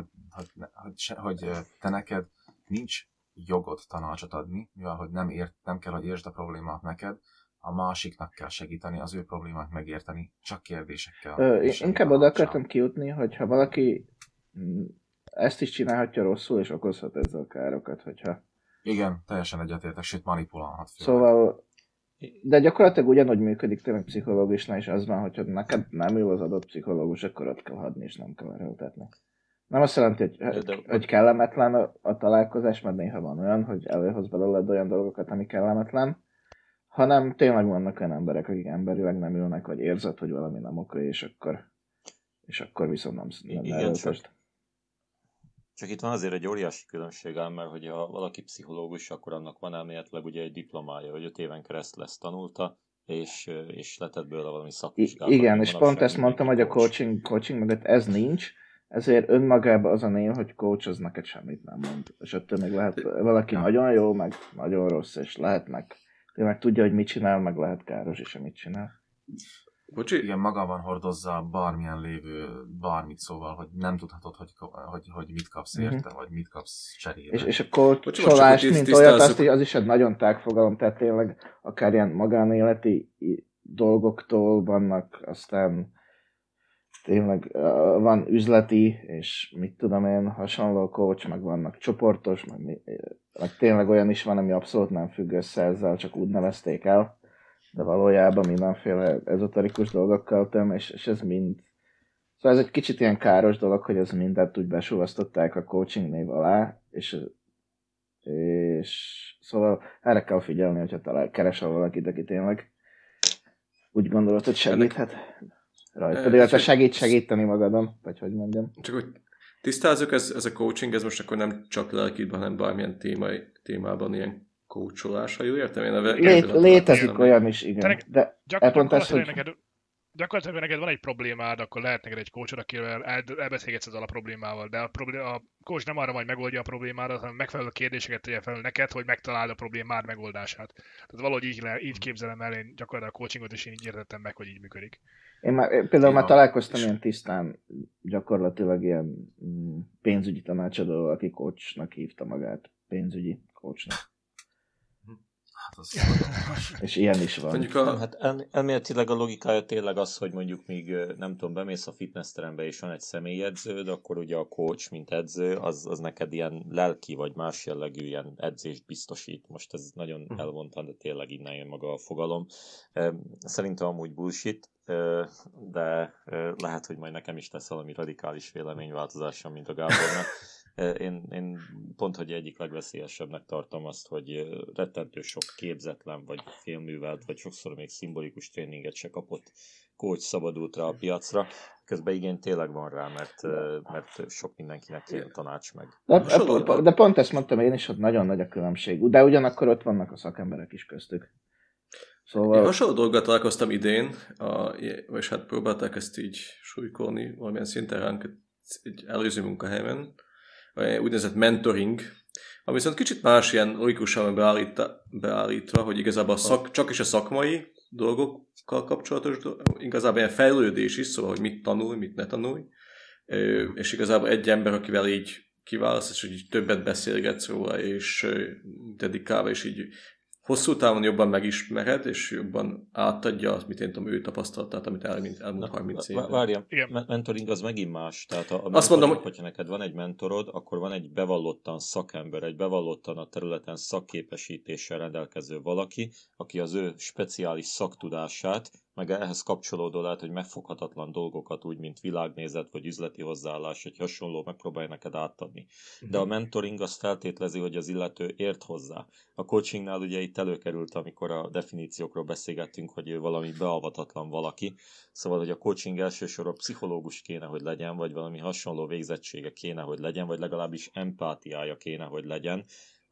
hogy te neked nincs jogod tanácsot adni, mivel hogy nem kell, hogy értsd a problémát neked, a másiknak kell segíteni, az ő problémát megérteni, csak kérdésekkel. Inkább oda akartam kijutni, hogy ha valaki ezt is csinálhatja rosszul, és okozhat ezzel károkat, hogyha... Igen, teljesen egyetértek, sőt manipulálhat. Szóval, de gyakorlatilag ugyanúgy működik tényleg pszichológusnál, és az van, hogyha neked nem ül az adott pszichológus, akkor ott kell hagyni, és nem kell erőltetni. Nem azt jelenti, hogy kellemetlen a találkozás, mert néha van olyan, hogy előhoz belőled olyan dolgokat, ami kellemetlen, hanem tényleg vannak olyan emberek, akik emberileg nem ülnek, vagy érzed, hogy valami nem oké, és akkor viszont nem erőltest. Csak itt van azért egy óriási különbség, mert hogyha valaki pszichológus, akkor annak van elméletileg ugye egy diplomája, hogy 5 éven keresztül ezt tanulta, és letett belőle valami szakvizsgálat. Igen, és pont ezt mondtam, hogy a coaching mögött ez nincs, ezért önmagában az a név, hogy coach, az neked semmit nem mond. És ettől még lehet valaki nagyon jó, meg nagyon rossz, és lehetnek, tényleg tudja, hogy mit csinál, meg lehet káros is, amit csinál. Bocsi? Igen, magában hordozza bármilyen lévő bármit, szóval, hogy nem tudhatod, hogy mit kapsz érte, vagy mit kapsz cserébe. És a coacholás, mint olyat, az is egy nagyon tág fogalom, tehát tényleg akár ilyen magánéleti dolgoktól vannak, aztán tényleg van üzleti, és mit tudom én, hasonló coach, meg vannak csoportos, meg tényleg olyan is van, ami abszolút nem függ össze ezzel, csak úgy nevezték el, de valójában mindenféle ezoterikus dolgokkal töm, és ez mind... Szóval ez egy kicsit ilyen káros dolog, hogy ez mindent úgy besúvasztották a coaching név alá, és szóval erre kell figyelni, hogyha keresel valakit, aki tényleg úgy gondolod, hogy segíthet rajta, illetve segíteni magadon, vagy hogy mondjam. Csak hogy tisztázzuk, ez a coaching, ez most akkor nem csak lelkidben, hanem bármilyen témában ilyen coacholás, ha jól értem? Létezik olyan is, igen. De gyakorlatilag neked van egy problémád, akkor lehet neked egy coachod, akivel elbeszélgetsz ezzel a problémával, de a coach nem arra majd megoldja a problémádat, hanem megfelelő kérdéseket tegye fel neked, hogy megtaláld a problémád megoldását. Tehát valahogy így képzelem el én gyakorlatilag a coachingot, és én így értettem meg, hogy így működik. Én például találkoztam ilyen tisztán, gyakorlatilag ilyen pénzügyi tanácsadó, aki coachnak hívta magát, pénzügyi coachnak. És ilyen is van. Nem, hát elméletileg a logikája tényleg az, hogy mondjuk még nem tudom, bemész a fitnessterembe és van egy személyedződ, akkor ugye a coach, mint edző, az neked ilyen lelki vagy más jellegű ilyen edzést biztosít. Most ez nagyon elvontan, de tényleg innen jön maga a fogalom. Szerintem amúgy bullshit, de lehet, hogy majd nekem is lesz valami radikális véleményváltozásom, mint a Gábornak. Én pont, hogy egyik legveszélyesebbnek tartom azt, hogy rettentő sok képzetlen, vagy félművelt, vagy sokszor még szimbolikus tréninget se kapott coach szabadult rá a piacra. Közben igény tényleg van rá, mert sok mindenkinek ilyen tanács meg. De pont ezt mondtam én is, hogy nagyon nagy a különbség. De ugyanakkor ott vannak a szakemberek is köztük. Szóval... Én hasonló dolgot találkoztam idén, és hát próbálták ezt így súlykolni valamilyen szinten ránk egy előző munkahelyemen, úgynevezett mentoring, ami viszont kicsit más ilyen logikusan beállítva, hogy igazából csak is a szakmai dolgokkal kapcsolatos, igazából ilyen fejlődés is, szóval, hogy mit tanulj, mit ne tanulj, és igazából egy ember, akivel így kiválaszt, és hogy így többet beszélgetsz róla, és dedikálva, és így hosszú távon jobban megismered, és jobban átadja azt, mit én tudom, ő tapasztalatát, amit elmúlt 30 évben. Várjam, mentoring az megint más. Tehát azt mondom, hogyha neked van egy mentorod, akkor van egy bevallottan szakember, egy bevallottan a területen szakképesítéssel rendelkező valaki, aki az ő speciális szaktudását, meg ehhez kapcsolódó lehet, hogy megfoghatatlan dolgokat, úgy, mint világnézet, vagy üzleti hozzáállás, egy hasonló megpróbálja neked átadni. De a mentoring azt feltételezi, hogy az illető ért hozzá. A coachingnál ugye itt előkerült, amikor a definíciókról beszélgettünk, hogy ő valami beavatatlan valaki. Szóval, hogy a coaching elsősorban pszichológus kéne, hogy legyen, vagy valami hasonló végzettsége kéne, hogy legyen, vagy legalábbis empátiája kéne, hogy legyen,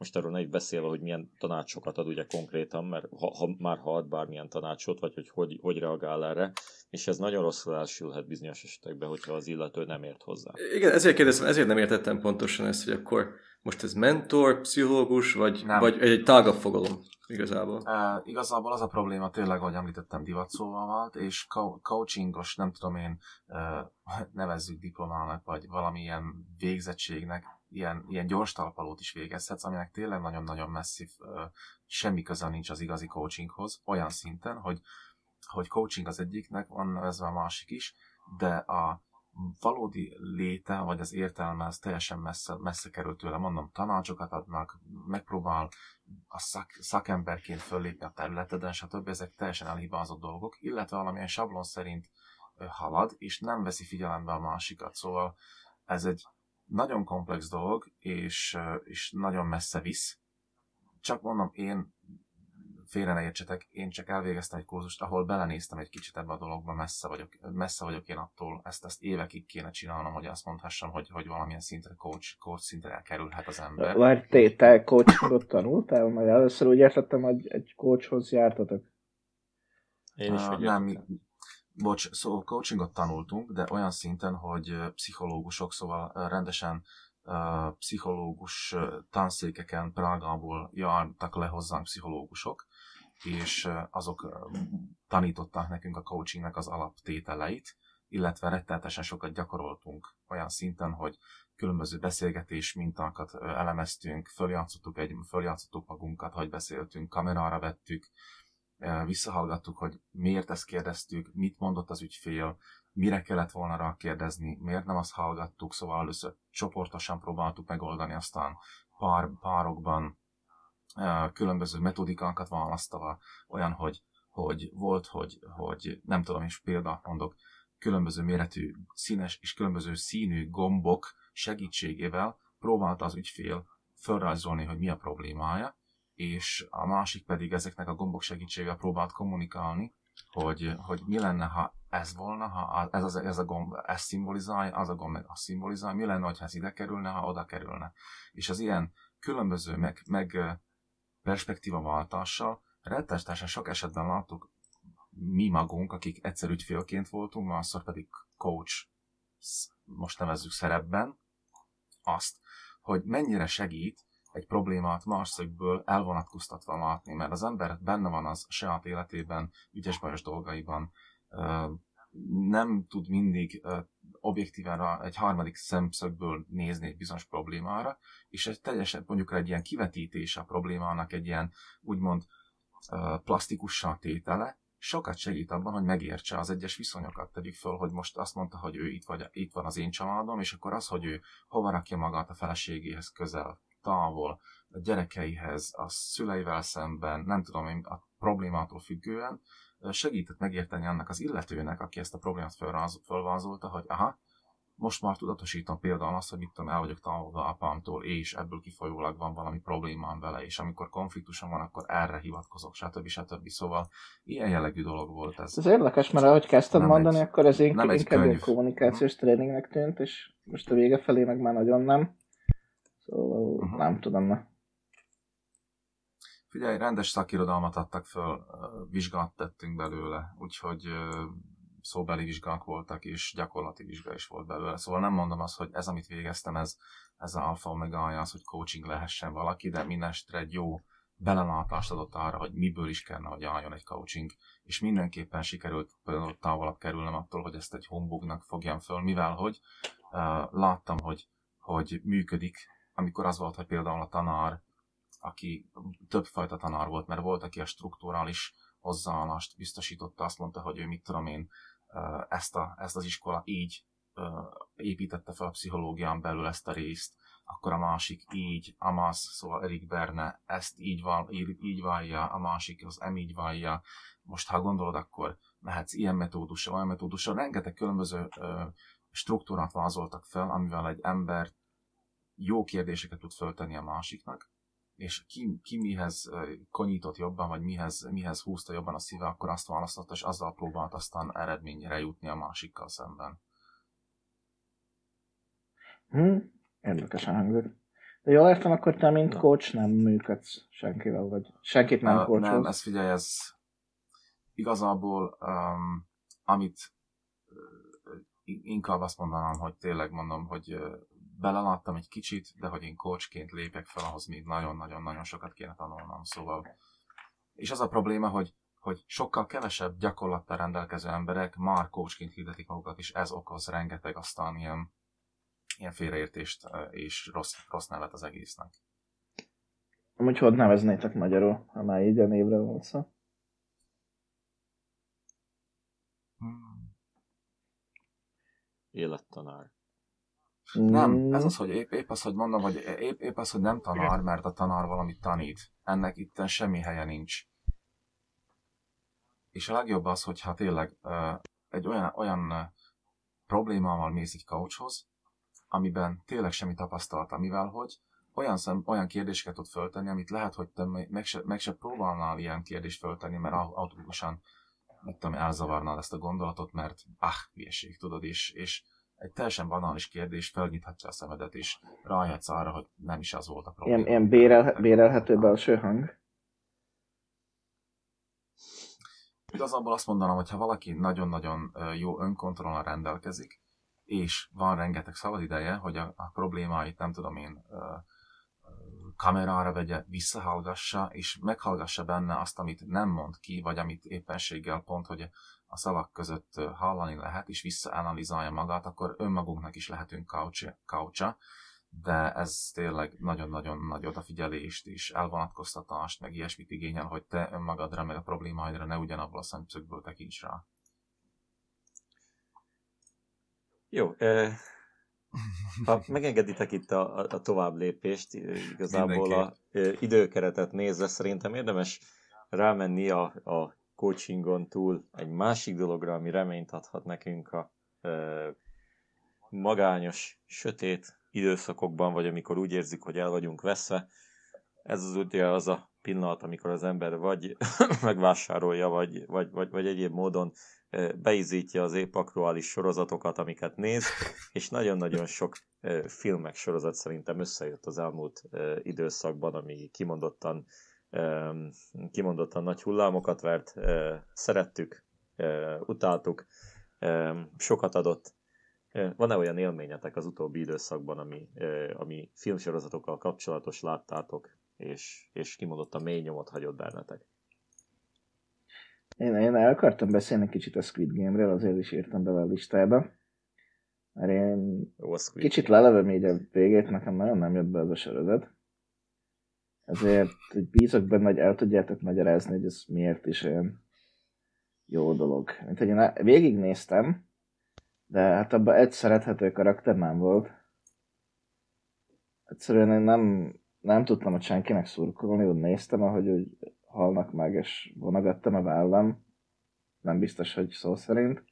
most arról ne is beszélve, hogy milyen tanácsokat ad ugye konkrétan, mert ha ad bármilyen tanácsot, vagy hogy reagál erre, és ez nagyon rosszul elsülhet bizonyos esetekben, hogyha az illető nem ért hozzá. Igen, ezért kérdeztem, ezért nem értettem pontosan ezt, hogy akkor most ez mentor, pszichológus, vagy egy tágabb fogalom igazából. Igazából az a probléma tényleg, ahogy említettem, divatszóval vált, és coachingos, nem tudom én, nevezzük diplomának, vagy valamilyen végzettségnek, ilyen gyors talpalót is végezhetsz, aminek tényleg nagyon-nagyon messzív, semmi köze nincs az igazi coachinghoz, olyan szinten, hogy coaching az egyiknek, van nevezve a másik is, de a valódi léte, vagy az értelme, az teljesen messze kerül tőle. Mondom, tanácsokat adnak, megpróbál a szakemberként föllépni a területeden, stb. Ezek teljesen elhibázott dolgok, illetve valamilyen sablon szerint halad, és nem veszi figyelembe a másikat. Szóval ez egy nagyon komplex dolog, és nagyon messze visz. Csak mondom, én félre ne értsetek, én csak elvégeztem egy kurzust, ahol belenéztem egy kicsit ebbe a dologba, messze vagyok én attól, ezt évekig kéne csinálnom, hogy azt mondhassam, hogy valamilyen szintre, coach szintre elkerülhet az ember. Várj, te coachingot tanultál? Mert először úgy értettem, hogy egy coachhoz jártatok. Én is nem, szóval coachingot tanultunk, de olyan szinten, hogy pszichológusok, szóval rendesen pszichológus tanszékeken Prágából jártak le hozzánk pszichológusok, és azok tanították nekünk a coachingnek az alaptételeit, illetve rettenetesen sokat gyakoroltunk olyan szinten, hogy különböző beszélgetés mintákat elemeztünk, följátszottuk magunkat, hogy beszéltünk, kamerára vettük, visszahallgattuk, hogy miért ezt kérdeztük, mit mondott az ügyfél, mire kellett volna rá kérdezni, miért nem azt hallgattuk, szóval először csoportosan próbáltuk megoldani, aztán párokban különböző metodikákat választva, olyan, hogy volt, hogy nem tudom, és példát mondok, különböző méretű, színes és különböző színű gombok segítségével próbálta az ügyfél felrajzolni, hogy mi a problémája, és a másik pedig ezeknek a gombok segítségével próbált kommunikálni, hogy mi lenne, ha ez volna, ha ez a gomb ezt szimbolizálja, az a gomb meg azt szimbolizálja, mi lenne, ha ez ide kerülne, ha oda kerülne. És az ilyen különböző meg perspektívaváltással rettenetesen sok esetben láttuk mi magunk, akik egyszer ügyfélként voltunk, másszor pedig coach, most nevezzük szerepben, azt, hogy mennyire segít egy problémát más szögből elvonatkoztatva látni, mert az ember benne van az saját életében, ügyes-bajos dolgaiban, nem tud mindig objektíven egy harmadik szemszögből nézni egy bizonyos problémára, és egy teljesen mondjuk egy ilyen kivetítés a problémának, egy ilyen úgymond plastikussá tétele, sokat segít abban, hogy megértse az egyes viszonyokat. Tegyük föl, hogy most azt mondta, hogy ő itt van az én családom, és akkor az, hogy ő hova rakja magát a feleségéhez közel, távol, a gyerekeihez, a szüleivel szemben, nem tudom én, a problémától függően, segített megérteni annak az illetőnek, aki ezt a problémát fölvázolta, hogy aha, most már tudatosítom például azt, hogy mit tudom, el vagyok távolva apámtól, és ebből kifolyólag van valami problémám vele, és amikor konfliktusom van, akkor erre hivatkozok, stb. Szóval ilyen jellegű dolog volt ez. Ez érdekes, mert ahogy kezdted mondani, akkor ez inkább egy kommunikációs tréningnek tűnt, és most a vége felé meg már nagyon nem. Szóval nem tudom, na. Figyelj, rendes szakirodalmat adtak föl, vizsgát tettünk belőle, úgyhogy szóbeli vizsgák voltak, és gyakorlati vizsga is volt belőle. Szóval nem mondom azt, hogy ez, amit végeztem, ez az alfa omegája az, hogy coaching lehessen valaki, de mindenesetre egy jó belelátást adott arra, hogy miből is kellene, hogy álljon egy coaching, és mindenképpen sikerült például távolabb kerülnem attól, hogy ezt egy humbugnak fogjam föl, mivel hogy láttam, hogy működik, amikor az volt, hogy például a tanár, aki többfajta tanár volt, mert volt, aki a strukturális hozzáállást biztosította, azt mondta, hogy ő mit tudom én, ezt az iskola így építette fel a pszichológián belül ezt a részt, akkor a másik így, Amaz, szóval Erik Berne ezt így vallja, a másik az így vallja. Most ha gondolod, akkor mehetsz ilyen metódussal, olyan metódussal, rengeteg különböző struktúrát vázoltak fel, amivel egy ember jó kérdéseket tud föltenni a másiknak, és ki mihez konyított jobban, vagy mihez húzta jobban a szíve, akkor azt választotta, és azzal próbált aztán eredményre jutni a másikkal szemben. Érdekesen hangzik. De jól értem, akkor te, mint coach nem működsz senkivel, vagy senkit nem coacholsz? Nem, ez figyelj, ez igazából, amit inkább azt mondanám, hogy tényleg mondom, hogy beleláttam egy kicsit, de hogy én coachként lépek fel, ahhoz még nagyon-nagyon-nagyon sokat kéne tanulnom, szóval. És az a probléma, hogy sokkal kevesebb gyakorlattal rendelkező emberek már coachként hirdetik magukat, és ez okoz rengeteg aztán ilyen félreértést és rossz nevet az egésznek. Amúgy hogy neveznétek magyarul, ha már így a névre volt szó? Élettanár. Nem, ez az, hogy épp az, hogy mondom, hogy épp az, hogy nem tanár, mert a tanár valamit tanít. Ennek itten semmi helye nincs. És a legjobb az, hogyha tényleg egy olyan problémával mész egy coachhoz, amiben tényleg semmi tapasztalata, mivel hogy olyan kérdéseket tud föltenni, amit lehet, hogy te meg se próbálnál ilyen kérdést föltenni, mert automatikusan elzavarnál ezt a gondolatot, mert hülyeség, tudod, és egy teljesen banális kérdés felnyithatja a szemedet, és rájössz arra, hogy nem is az volt a probléma. Ilyen bérelhető belső hang? Igazából azt mondanám, hogy ha valaki nagyon-nagyon jó önkontrollal rendelkezik, és van rengeteg szabad ideje, hogy a problémáit, nem tudom én, kamerára vegye, visszahallgassa, és meghallgassa benne azt, amit nem mond ki, vagy amit éppenséggel pont, hogy a szavak között hallani lehet, és visszaanalizálja magát, akkor önmagunknak is lehetünk coacha, de ez tényleg nagyon-nagyon nagy odafigyelést és elvonatkoztatást, meg ilyesmit igényel, hogy te önmagadra, meg a problémáidra ne ugyanabból a szemszögből tekints rá. Jó, ha megengeditek itt a tovább lépést, igazából a időkeretet nézve szerintem érdemes rámenni a coachingon túl egy másik dologra, ami reményt adhat nekünk a magányos, sötét időszakokban, vagy amikor úgy érzik, hogy el vagyunk veszve. Ez az ugye az a pillanat, amikor az ember vagy megvásárolja, vagy egyéb módon beizítja az épp aktuális sorozatokat, amiket néz, és nagyon-nagyon sok filmek sorozat szerintem összejött az elmúlt időszakban, ami kimondottan nagy hullámokat vert, szerettük, utáltuk, sokat adott. Van-e olyan élményetek az utóbbi időszakban, ami filmsorozatokkal kapcsolatos, láttátok, és kimondottan mély nyomot hagyott bennetek? Én el akartam beszélni kicsit a Squid Game-ről, azért is írtam bele a listába. Mert én kicsit lelevem így a végét, nekem nagyon nem jött be az a sorozat. Ezért hogy bízok benne, hogy el tudjátok magyarázni, hogy ez miért is olyan jó dolog. Mint hogy én végignéztem, de hát abban egy szerethető karakter nem volt. Egyszerűen én nem tudtam, hogy senkinek szurkolni, úgy néztem, ahogy úgy halnak meg, és vonogattam a vállam. Nem biztos, hogy szó szerint.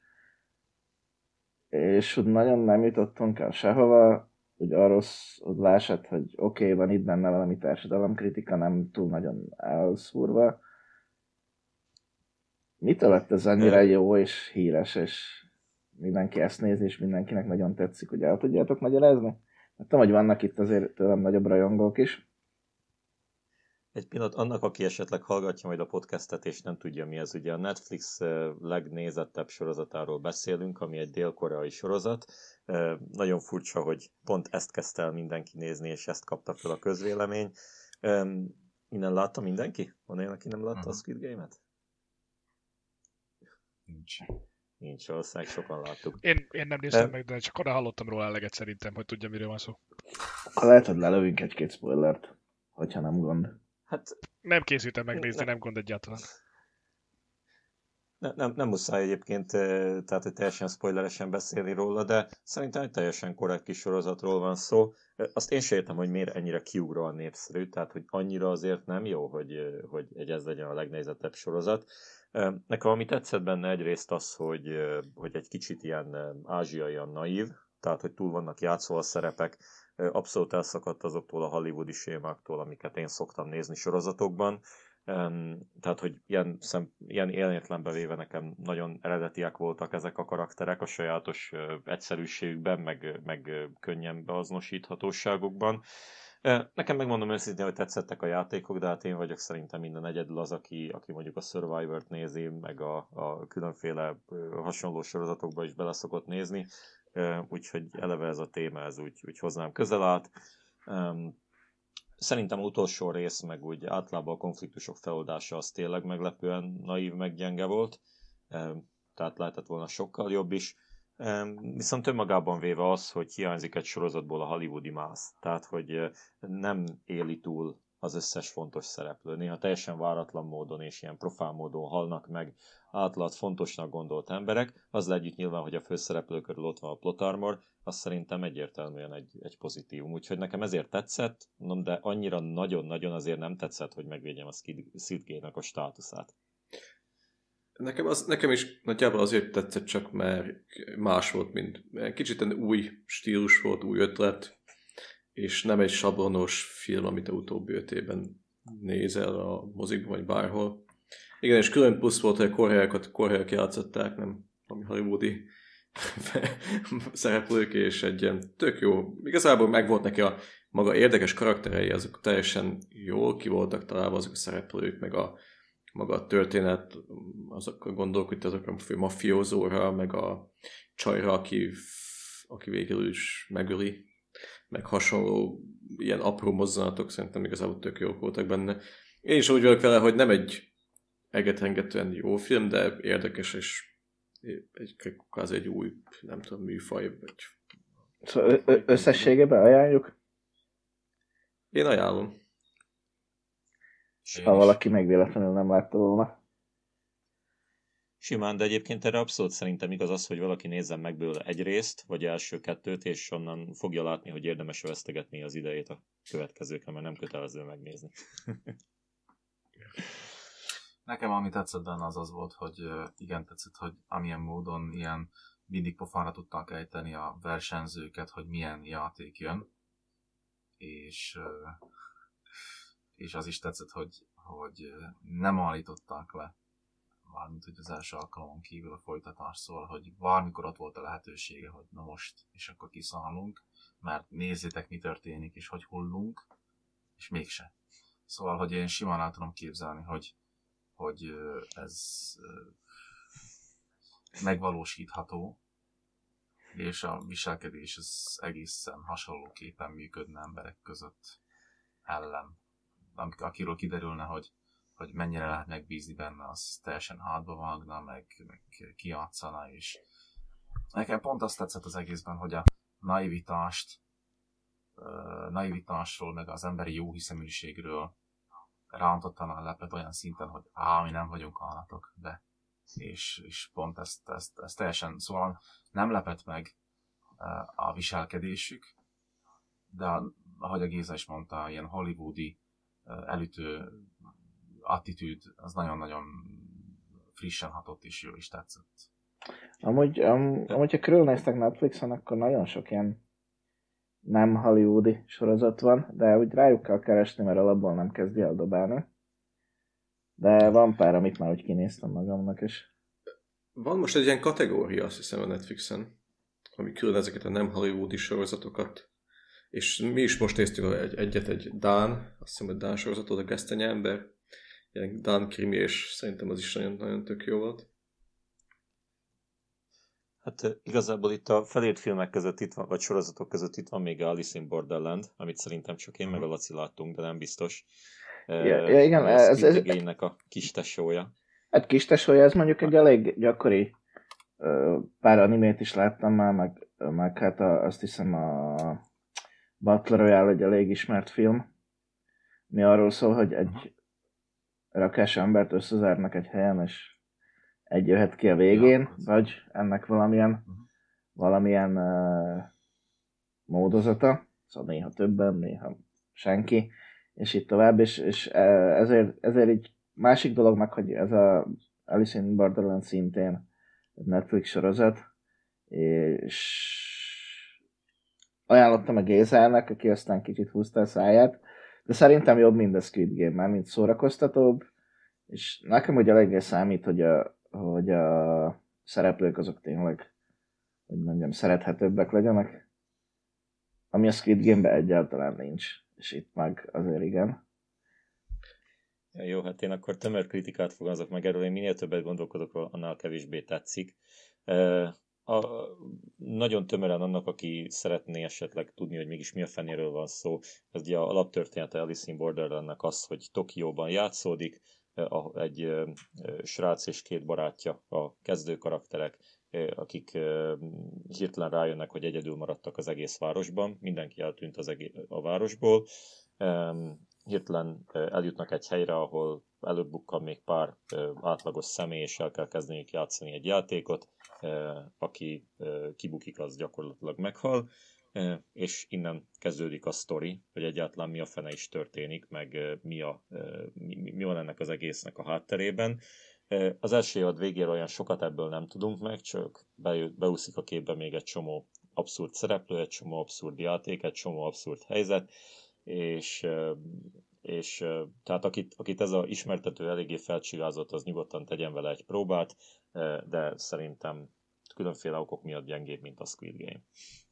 És úgy nagyon nem jutottunk el sehova, úgy arról úgy lásett, hogy oké, van itt benne valami társadalomkritika, nem túl nagyon elszúrva. Mitől lett ez annyira jó és híres, és mindenki ezt nézi, és mindenkinek nagyon tetszik, hogy el tudjátok magyarázni? Tudom, hogy vannak itt azért tőlem nagyobb rajongók is. Egy pillanat, annak, aki esetleg hallgatja majd a podcastet, és nem tudja mi ez, ugye a Netflix legnézettebb sorozatáról beszélünk, ami egy dél-koreai sorozat. Nagyon furcsa, hogy pont ezt kezdte el mindenki nézni, és ezt kapta fel a közvélemény. Innen látta mindenki? Van olyan, aki nem látta a Squid Game-et? Nincs, valószínűleg sokan láttuk. Én nem néztem meg, de csak arra hallottam róla eleget szerintem, hogy tudja, miről van szó. Lehet, hogy lelövünk egy-két spoilert, hogyha nem gond. Hát, nem készültem megnézni, nem gond egyáltalán. Nem muszáj egyébként, tehát hogy teljesen spoileresen beszélni róla, de szerintem egy teljesen korrekt kis sorozatról van szó. Azt én sem értem, hogy miért ennyire kiugróan népszerű, tehát hogy annyira azért nem jó, hogy ez legyen a legnézettebb sorozat. Nekem ami tetszett benne egyrészt az, hogy egy kicsit ilyen ázsiaian naív, tehát hogy túl vannak játszva a szerepek, abszolút elszakadt azoktól a hollywoodi sémáktól, amiket én szoktam nézni sorozatokban. Tehát, hogy ilyen élnétlenbe véve nekem nagyon eredetiek voltak ezek a karakterek a sajátos egyszerűségükben, meg könnyen beazonosíthatóságukban. Nekem megmondom őszintén, hogy tetszettek a játékok, de hát én vagyok szerintem minden egyedül az, aki mondjuk a Survivor-t nézi, meg a különféle hasonló sorozatokba is bele szokott nézni, úgyhogy eleve ez a téma, ez úgy hozzám közel állt. Szerintem utolsó rész, meg úgy általában a konfliktusok feloldása az tényleg meglepően naív, meg gyenge volt, tehát lehetett volna sokkal jobb is. Viszont önmagában véve az, hogy hiányzik egy sorozatból a hollywoodi mász, tehát hogy nem éli túl az összes fontos szereplő. Néha teljesen váratlan módon és ilyen profán módon halnak meg átlag fontosnak gondolt emberek, azzal együtt nyilván, hogy a főszereplő körül ott van a plot armor, az szerintem egyértelműen egy pozitívum. Úgyhogy nekem ezért tetszett, de annyira nagyon-nagyon azért nem tetszett, hogy megvédjem a Squid Game-nek a státuszát. Nekem is nagyjából azért tetszett csak, mert más volt, mint kicsit egy új stílus volt, új ötlet, és nem egy sablonos film, amit a utóbbi 5 évben nézel a mozikban, vagy bárhol. Igen, és külön plusz volt, hogy a korhelyek játszották, nem ami hollywoodi szereplők, és egy ilyen tök jó. Igazából meg volt neki a maga érdekes karakterei, azok teljesen jól ki voltak találva azok a szereplők, meg maga a történet, azokkal gondolkodott azok a mafiózóra, meg a csajra, aki végül is megöli, meg hasonló ilyen apró mozzanatok szerintem igazából tök jók voltak benne. Én is úgy vagyok vele, hogy nem egy egetrengetően jó film, de érdekes, és kvázi egy új, nem tudom, műfaj. Vagy... Szóval összességében ajánljuk? Én ajánlom. Ha valaki meg véletlenül nem látta volna. Simán, de egyébként erre abszolút szerintem igaz az, hogy valaki nézzen meg belőle egy részt, vagy első kettőt, és onnan fogja látni, hogy érdemes vesztegetni az idejét a következőkre, mert nem kötelező megnézni. Nekem ami tetszett benne az volt, hogy igen tetszett, hogy amilyen módon ilyen mindig pofánra tudtak ejteni a versenyzőket, hogy milyen játék jön. És az is tetszett, hogy nem állították le, mármint hogy az első alkalomon kívül a folytatás, szóval, hogy bármikor ott volt a lehetősége, hogy na most, és akkor kiszállunk, mert nézzétek, mi történik, és hogy hullunk, és mégse. Szóval, hogy én simán el tudom képzelni, hogy ez megvalósítható, és a viselkedés az egészen hasonlóképpen működne emberek között ellen. Akiről kiderülne, hogy mennyire lehet megbízni benne, az teljesen hátba vágna, meg kijátszana, és nekem pont azt tetszett az egészben, hogy a naivitásról, meg az emberi jóhiszeműségről rántottan a lepet olyan szinten, hogy mi nem vagyunk állatok, de és pont ezt teljesen, szóval nem lepett meg a viselkedésük, de ahogy a Géza is mondta, ilyen hollywoodi elütő attitűd, az nagyon-nagyon frissen hatott és jó is tetszett. Amúgy ha körülnéztek Netflixen, akkor nagyon sok ilyen nem hollywoodi sorozat van, de úgy rájuk kell keresni, mert alapból nem kezdi el dobálni. De van pár, amit már úgy kinéztem magamnak is. Van most egy ilyen kategória, azt hiszem, a Netflixen, ami külön ezeket a nem hollywoodi sorozatokat. És mi is most néztük egy Dán, azt hiszem, hogy Dán sorozatot, a Gesztenyi ember. Ilyen Dán krimi, és szerintem az is nagyon-nagyon tök jó volt. Hát igazából itt a felírt filmek között itt van, vagy sorozatok között itt van még a Alice in Borderland, amit szerintem csak én meg a Laci láttunk, de nem biztos. Ja, igen, ez a kis tesója. Hát kis tesója, ez mondjuk egy elég gyakori. Pár animét is láttam már, meg hát azt hiszem a Battle Royale egy elég ismert film, mi arról szól, hogy egy rakás embert összezárnak egy helyen, és egy jöhet ki a végén, vagy ennek valamilyen módozata, szóval néha többen, néha senki, és így tovább, és ezért így másik dolog meg, hogy ez a Alice in Borderland szintén egy Netflix sorozat, és ajánlottam a Gézának, aki aztán kicsit húzta a száját, de szerintem jobb, mint a Squid Game, már mint szórakoztatóbb, és nekem úgy eléggé számít, hogy a szereplők azok tényleg, hogy mondjam, szerethetőbbek legyenek, ami a Squid Game-ben egyáltalán nincs. és itt meg azért igen. Ja, jó, hát én akkor tömör kritikát fogalmazok meg erről, én minél többet gondolkodok róla, annál kevésbé tetszik. Nagyon tömören annak, aki szeretné esetleg tudni, hogy mégis mi a fenéről van szó, ez ugye a alaptörténete Alice in Borderlandnek az, hogy Tokióban játszódik, egy srác és két barátja a kezdő karakterek, akik hirtelen rájönnek, hogy egyedül maradtak az egész városban, mindenki eltűnt a városból, hirtelen eljutnak egy helyre, ahol előbb bukkan még pár átlagos személy, és el kell kezdeniük játszani egy játékot, aki kibukik, az gyakorlatilag meghal, és innen kezdődik a sztori, hogy egyáltalán mi a fene is történik, meg mi van ennek az egésznek a hátterében. Az első évad végére olyan sokat ebből nem tudunk meg, csak beúszik a képbe még egy csomó abszurd szereplő, egy csomó abszurd játék, egy csomó abszurd helyzet, és tehát akit ez az ismertető eléggé felcsigázott, az nyugodtan tegyen vele egy próbát, de szerintem különféle okok miatt gyengébb, mint a Squid Game.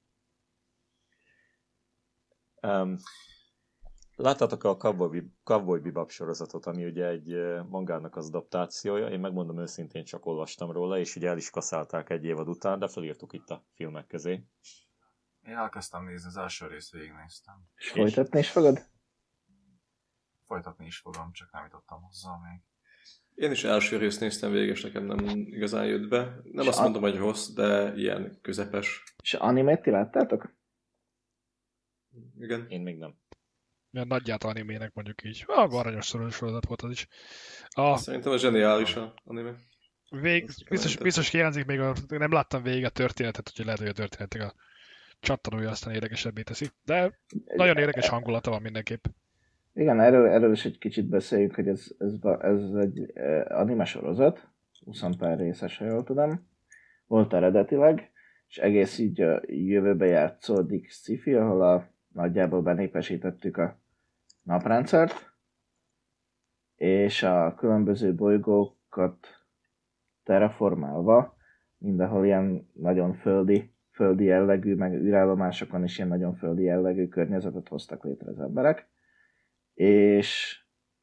Láttátok a Cowboy Bebop sorozatot, ami ugye egy mangának az adaptációja, én megmondom őszintén, csak olvastam róla, és ugye el is kaszálták egy évad után, de felírtuk itt a filmek közé. Én elkezdtem nézni, az első részt végignéztem. És folytatni is fogod? Folytatni is fogom, csak nem jutottam hozzá még. Én is első részt néztem végig, és nekem nem igazán jött be. Nem azt mondom, hogy rossz, de ilyen közepes. És animét ti láttátok? Igen. Én még nem. Milyen nagyját animének mondjuk így. Aranyos sorozat volt az is. Szerintem ez zseniális a anime. Biztos hiányzik még, nem láttam végig a történetet, úgyhogy lehet, hogy a történetek a csattanója aztán érdekesebbé teszi. De nagyon érdekes hangulata van mindenképp. Igen, erről is egy kicsit beszéljünk, hogy ez egy anime sorozat, 20 pár részes, ha jól tudom. Volt eredetileg, és egész így a jövőbe játszódik sci-fi, ahol nagyjából benépesítettük a naprendszert, és a különböző bolygókat terraformálva, mindenhol ilyen nagyon földi jellegű, meg űrállomásokon is ilyen nagyon földi jellegű környezetet hoztak létre az emberek. És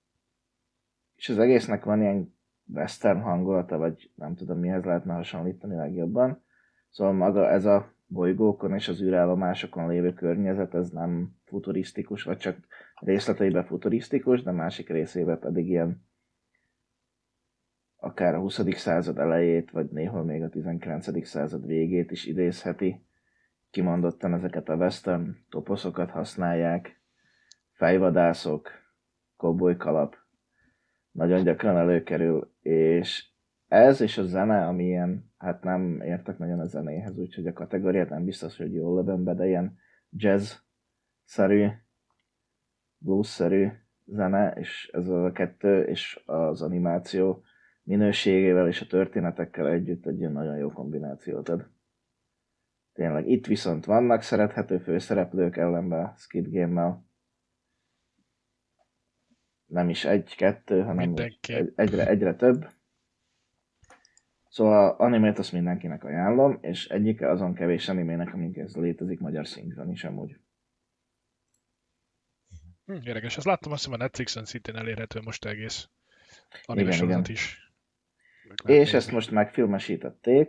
az egésznek van ilyen western hangulata, vagy nem tudom mihez lehetne hasonlítani legjobban. Szóval maga ez a bolygókon és az űrállomásokon lévő környezet, ez nem futurisztikus, vagy csak részleteiben futurisztikus, de másik részében pedig ilyen akár a 20. század elejét, vagy néhol még a 19. század végét is idézheti. Kimondottan ezeket a western toposzokat használják, fejvadászok, cowboykalap nagyon gyakran előkerül, és ez és a zene, ami ilyen, hát nem értek nagyon a zenéhez, úgyhogy a kategóriát nem biztos, hogy jól lövöm be, de ilyen jazz-szerű, blues-szerű zene, és ez a kettő, és az animáció minőségével és a történetekkel együtt egy ilyen nagyon jó kombinációt ad. Tényleg itt viszont vannak szerethető főszereplők ellenben Squid Game-mel. Nem is egy-kettő, hanem egyre több. Szóval animét azt mindenkinek ajánlom, és egyike azon kevés animének, amikhez létezik magyar szinkron is amúgy. Érdekes, ezt láttam, azt hiszem a Netflixen szintén elérhető most egész anime sorozat is. És ezt most megfilmesítették,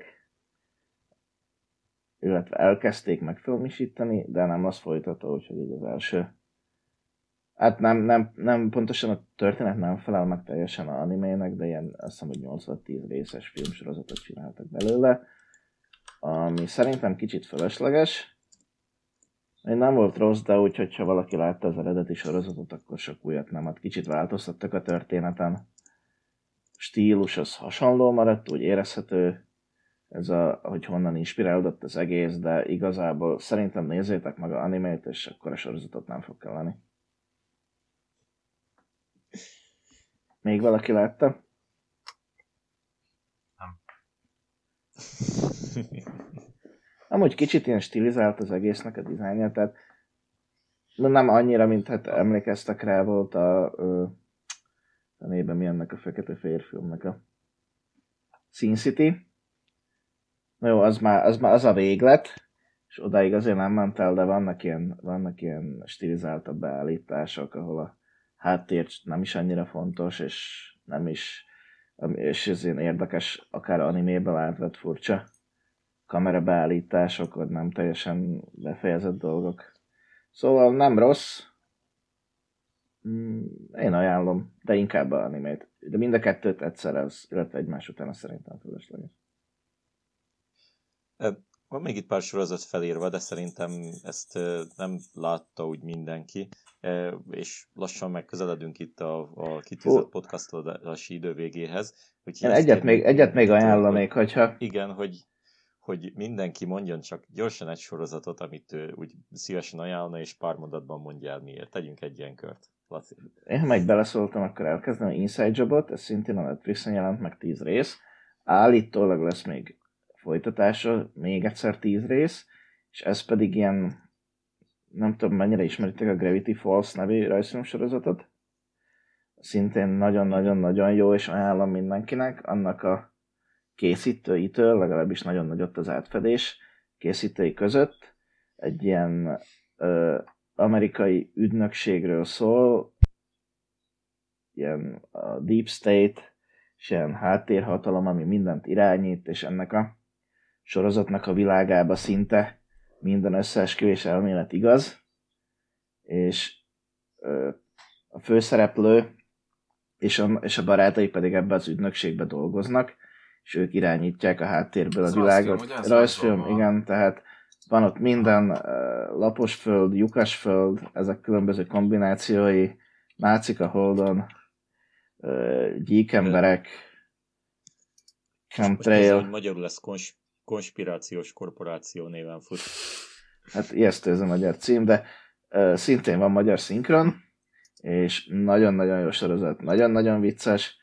illetve elkezdték megfilmesíteni, de nem az folytató, úgyhogy így az első. Hát nem pontosan a történet nem felel meg teljesen az animének, de ilyen azt hiszem, hogy 8-10 részes filmsorozatot csináltak belőle, ami szerintem kicsit fölösleges. Nem volt rossz, de úgyhogy ha valaki látta az eredeti sorozatot, akkor sok újat nem. Hát kicsit változtattak a történeten. A stílus az hasonló maradt, úgy érezhető, hogy honnan inspirálódott az egész, de igazából szerintem nézzétek meg az animét, és akkor a sorozatot nem fog kelleni. Még valaki látta? Nem. Amúgy kicsit ilyen stilizált az egésznek a dizájnja, tehát nem annyira, mint hát emlékeztek rá, volt a nében mi ennek a fekete-fehér filmnek a Sin City. Na jó, az a véglet, és odáig azért nem ment el, de vannak ilyen stilizáltabb beállítások, ahol a háttér nem is annyira fontos, és nem is, és ez ilyen érdekes, akár animében átvett furcsa kamerabeállítások, vagy nem teljesen befejezett dolgok. Szóval nem rossz. Én ajánlom, de inkább a animét. De mind a kettőt egyszerre, illetve egymás után szerintem fölösleges. Van még itt pár sorozat felírva, de szerintem ezt nem látta úgy mindenki, és lassan megközeledünk itt a kitűzött podcastolási idő végéhez. Én egyet még ajánlanék, hogyha... Igen, hogy mindenki mondjon csak gyorsan egy sorozatot, amit ő úgy szívesen ajánlna, és pár mondatban mondja el miért. Tegyünk egy ilyen kört. Laci. Én ha meg beleszóltam, akkor elkezdem Inside Jobot, ez szintén a Netflixen jelent meg 10 rész. Állítólag lesz még folytatása, még egyszer 10 rész, és ez pedig ilyen, nem tudom mennyire ismeritek a Gravity Falls nevű rajzfilmsorozatot. Szintén nagyon-nagyon-nagyon jó, és ajánlom mindenkinek. Annak a készítőitől, legalábbis nagyon nagy ott az átfedés készítői között. Egy ilyen amerikai ügynökségről szól, ilyen a Deep State, és ilyen háttérhatalom, ami mindent irányít, és ennek a sorozatnak a világába szinte minden összeesküvés elmélet igaz, és a főszereplő és a barátai pedig ebbe az ügynökségbe dolgoznak, és ők irányítják a háttérből a világot. Rajzfilm, igen, tehát van ott minden, laposföld, lyukasföld, ezek különböző kombinációi, nácik a holdon, gyíkemberek, chemtrail. Most magyarul lesz konspirációs korporáció néven fut. Hát ijesztő ez a magyar cím, de szintén van magyar szinkron, és nagyon-nagyon jó sorozat, nagyon-nagyon vicces.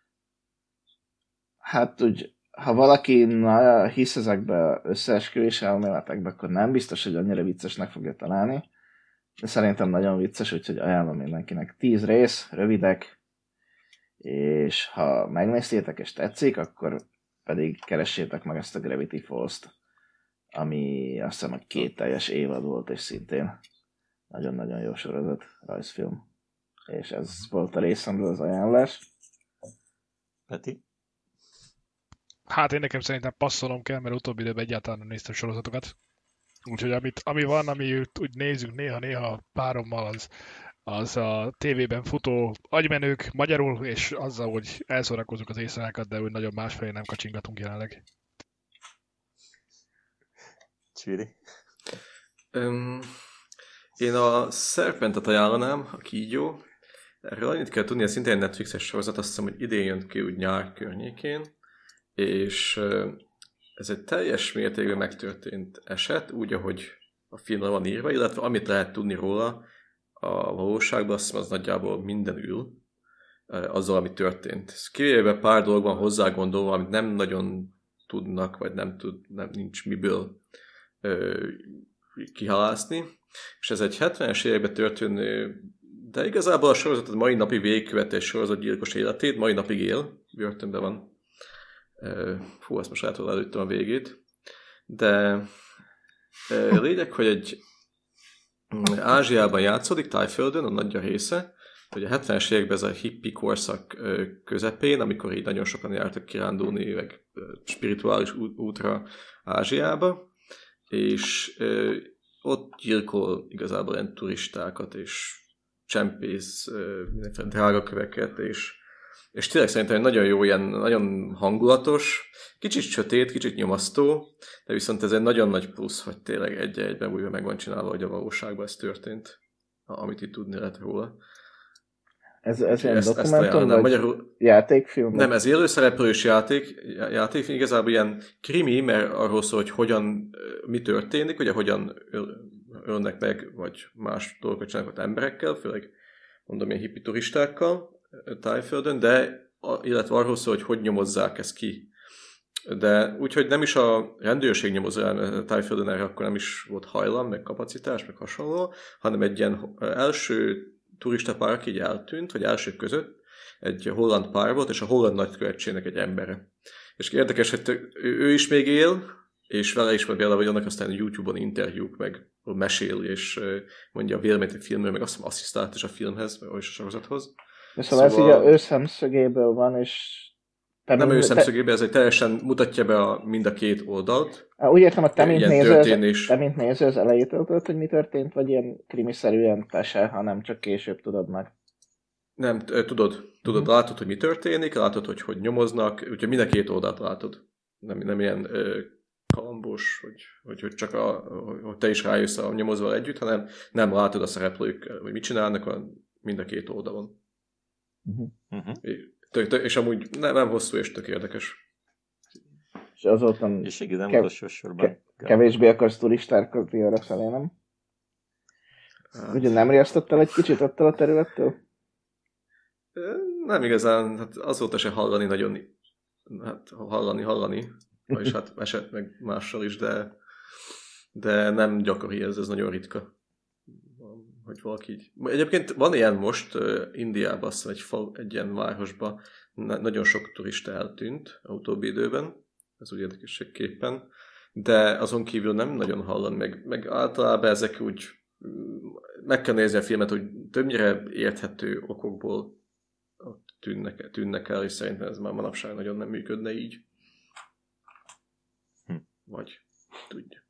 Hát úgy, ha valaki hisz ezekbe összeesküvés elméletekbe, akkor nem biztos, hogy annyira viccesnek fogja találni, de szerintem nagyon vicces, úgyhogy ajánlom mindenkinek. 10 rész, rövidek, és ha megnéztétek és tetszik, akkor pedig keressétek meg ezt a Gravity Falls-t, ami azt hiszem, hogy 2 teljes évad volt, és szintén nagyon-nagyon jó sorozat, rajzfilm. És ez volt a részemről az ajánlás. Peti? Hát én nekem szerintem passzolnom kell, mert utóbbi időben egyáltalán nem néztem sorozatokat. Úgyhogy ami van, ami úgy nézzük néha párommal, az a tévében futó agymenők magyarul, és azzal, hogy elszórakozunk az éjszakákat, de úgy nagyon másfelé nem kacsingatunk jelenleg. Csíri? Én a Serpentet ajánlanám, a kígyó. Erről annyit kell tudni, ez szintén egy Netflixes sorozat, azt hiszem, hogy idén jön ki úgy nyár környékén, és ez egy teljes mértékben megtörtént eset, úgy, ahogy a filmre van írva, illetve amit lehet tudni róla a valóságban, azt hiszem, az nagyjából minden ül azzal, ami történt. Kivéve pár dologban hozzá gondolva, amit nem nagyon tudnak, vagy nincs miből kihalászni. És ez egy 70-es években történő, de igazából a sorozat a mai napig végigköveti egy sorozatgyilkos életét, mai napig él, börtönben van. Ezt most által előttem a végét. De lényeg, hogy egy Ázsiában játszódik, Tájföldön, a nagy része, hogy a 70-es években ez a hippie korszak közepén, amikor így nagyon sokan jártak kirándulni, meg spirituális útra Ázsiába, és ott gyilkol igazából ilyen turistákat, és csempész mindenféle drágaköveket, és tényleg szerintem nagyon jó, ilyen nagyon hangulatos, kicsit sötét, kicsit nyomasztó, de viszont ez egy nagyon nagy plusz, hogy tényleg egy-egyben újra meg van csinálva, hogy a valóságban ez történt, amit itt tudni lehet róla. Ez ilyen dokumentum, vagy magyarul... játékfilm? Nem, ez élőszereplős játék, igazából ilyen krimi, mert arról szól, hogy hogyan, mi történik, ugye hogyan ölnek meg, vagy más dolgokat csinálnak ott emberekkel, főleg mondom ilyen hippi turistákkal Tájföldön, de illetve arról szól, hogy nyomozzák ezt ki. De úgyhogy nem is a rendőrség nyomozza Tájföldön, erre akkor nem is volt hajlam, meg kapacitás, meg hasonló, hanem egy ilyen első turista pár, aki így eltűnt, vagy elsők között, egy holland pár volt, és a holland nagykövetségnek egy embere. És érdekes, hogy ő is még él, és vele is például, hogy annak aztán YouTube-on interjúk, meg mesél, és mondja a véleményt a filmről, meg azt hiszem asszisztált is a filmhez, vagy a sorozathoz. De szóval ez így a ő szemszögéből van, és... Nem ő szemszögéből, ez egy teljesen mutatja be mind a két oldalt. Úgy értem, hogy te mint néző az elejétől tudod, hogy mi történt, vagy ilyen krimiszerűen te se, hanem csak később tudod meg? Nem, tudod, látod, hogy mi történik, látod, hogy nyomoznak, úgyhogy mind a két oldalt látod. Nem ilyen kalambos, hogy csak hogy te is rájössz a nyomozval együtt, hanem nem látod a szereplők, hogy mit csinálnak, mind a két oldalon. És amúgy nem hosszú és tök érdekes. És azóta és igen, utolsó sorban. Kevésbé akarsz turistákat arra felé, nem? Ugye nem riasztottál egy kicsit attól a területtől? Nem igazán, hát azóta se hallani nagyon, hát hallani, vagyis hát esett meg mással is, de nem gyakori ez nagyon ritka, hogy valaki így. Egyébként van ilyen most Indiában, azt hiszem egy ilyen városban nagyon sok turista eltűnt a utóbbi időben, ez úgy érdekességképpen, de azon kívül nem nagyon hallani, meg általában ezek úgy meg kell nézni a filmet, hogy többnyire érthető okokból tűnnek el, és szerintem ez már manapság nagyon nem működne így. Vagy tudja.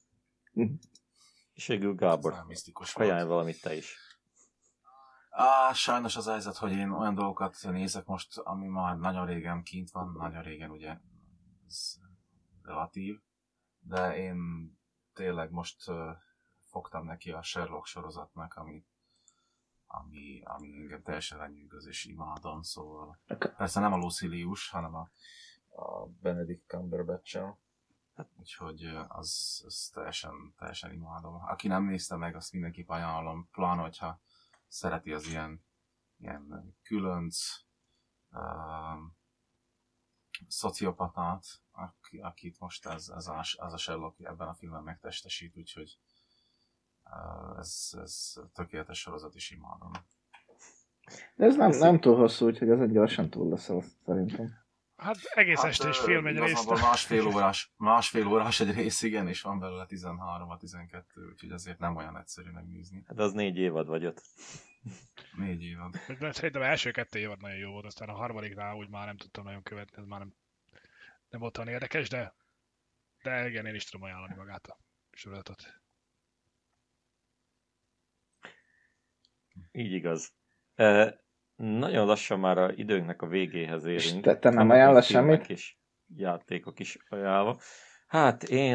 És végül Gábor, ajánlj valamit te is. Sajnos az helyzet, hogy én olyan dolgokat nézek most, ami már nagyon régen kint van, nagyon régen ugye ez relatív, de én tényleg most fogtam neki a Sherlock sorozatnak, ami engem teljesen lenyűgöz és imádom, szóval persze nem a Lucilius, hanem a Benedict Cumberbatch-el. Úgyhogy az teljesen imádom. Aki nem nézte meg, azt mindenképp ajánlom, pláne, hogyha szereti az ilyen különc szociopatát, akit most ez a Sherlock ebben a filmben megtestesít, úgyhogy ez tökéletes sorozat, is imádom. De ez nem túl hosszú, úgyhogy ezen gyorsan túl leszel, szerintem. Hát egész estés film egy részt. Másfél órás egy rész, igen, és van belőle 13-12, úgyhogy azért nem olyan egyszerű megnézni. Hát az 4 évad vagy ott. 4 évad. Szerintem első 2 évad nagyon jó volt, aztán a harmadiknál úgy már nem tudtam nagyon követni, ez már nem volt olyan érdekes, de igen, én is tudom ajánlani magát a sorozatot. Így igaz. Nagyon lassan már a időnknek a végéhez érünk. És te nem ajánlasz semmit? És játékok is ajánlva. Hát én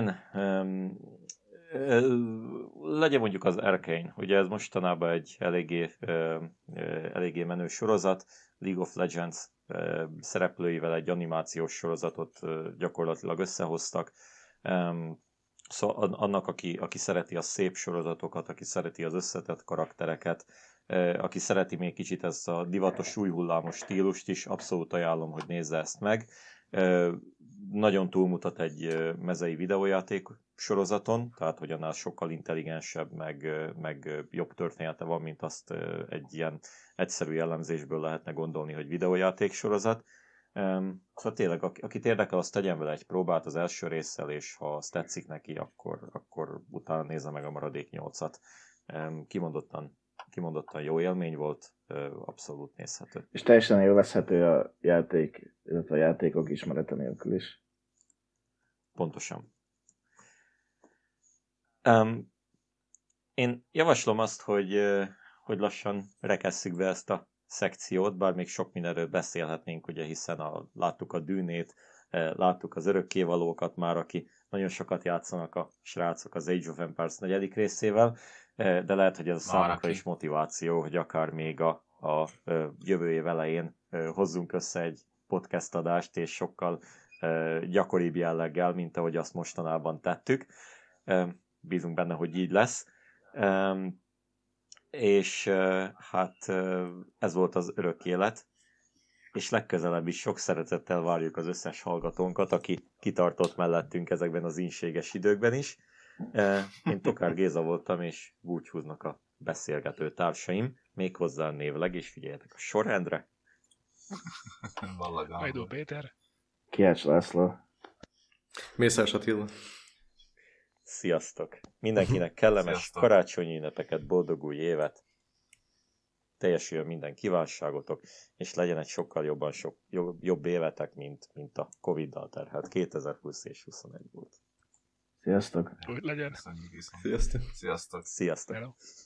legyen mondjuk az Arcane. Ugye ez mostanában egy eléggé menő sorozat. League of Legends szereplőivel egy animációs sorozatot gyakorlatilag összehoztak. Szóval annak, aki szereti a szép sorozatokat, aki szereti az összetett karaktereket, aki szereti még kicsit ezt a divatos súlyhullámos stílust is, abszolút ajánlom, hogy nézze ezt meg. Nagyon túlmutat egy mezei videójáték sorozaton, tehát hogy annál sokkal intelligensebb, meg jobb története van, mint azt egy ilyen egyszerű jellemzésből lehetne gondolni, hogy videójáték sorozat. Szóval tényleg, akit érdekel, azt tegyen vele egy próbát az első résszel, és ha azt tetszik neki, akkor utána nézze meg a maradék 8-at. Kimondottan jó élmény volt, abszolút nézhető. És teljesen élvezhető a játék, illetve a játékok ismerete nélkül is. Pontosan. Én javaslom azt, hogy lassan rekesszük be ezt a szekciót, bár még sok mindenről beszélhetnénk, ugye, hiszen láttuk a Dűnét, láttuk az örökkévalókat már, aki nagyon sokat játszanak a srácok az Age of Empires 4. részével, de lehet, hogy ez számukra is motiváció, hogy akár még a jövő év elején hozzunk össze egy podcast adást, és sokkal gyakoribb jelleggel, mint ahogy azt mostanában tettük. Bízunk benne, hogy így lesz. És hát ez volt az örök élet, és legközelebb is sok szeretettel várjuk az összes hallgatónkat, aki kitartott mellettünk ezekben az ínséges időkben is. Én Tokár Géza voltam, és búcsúznak a beszélgető társaim, méghozzá névleg, és figyeljetek a sorrendre. Hajdó Péter. Kiács László. Mészáros Attila. Sziasztok! Mindenkinek kellemes Sziasztok. karácsonyi ünnepeket, boldog új évet, teljesüljön minden kívánságotok, és legyen egy sokkal jobb évetek, mint a Covid-dal terhelt 2020 és 2021 volt. Sziasztok! Úgy legyen. Köszönjük viszont. Sziasztok. Sziasztok. Sziasztok! Hello.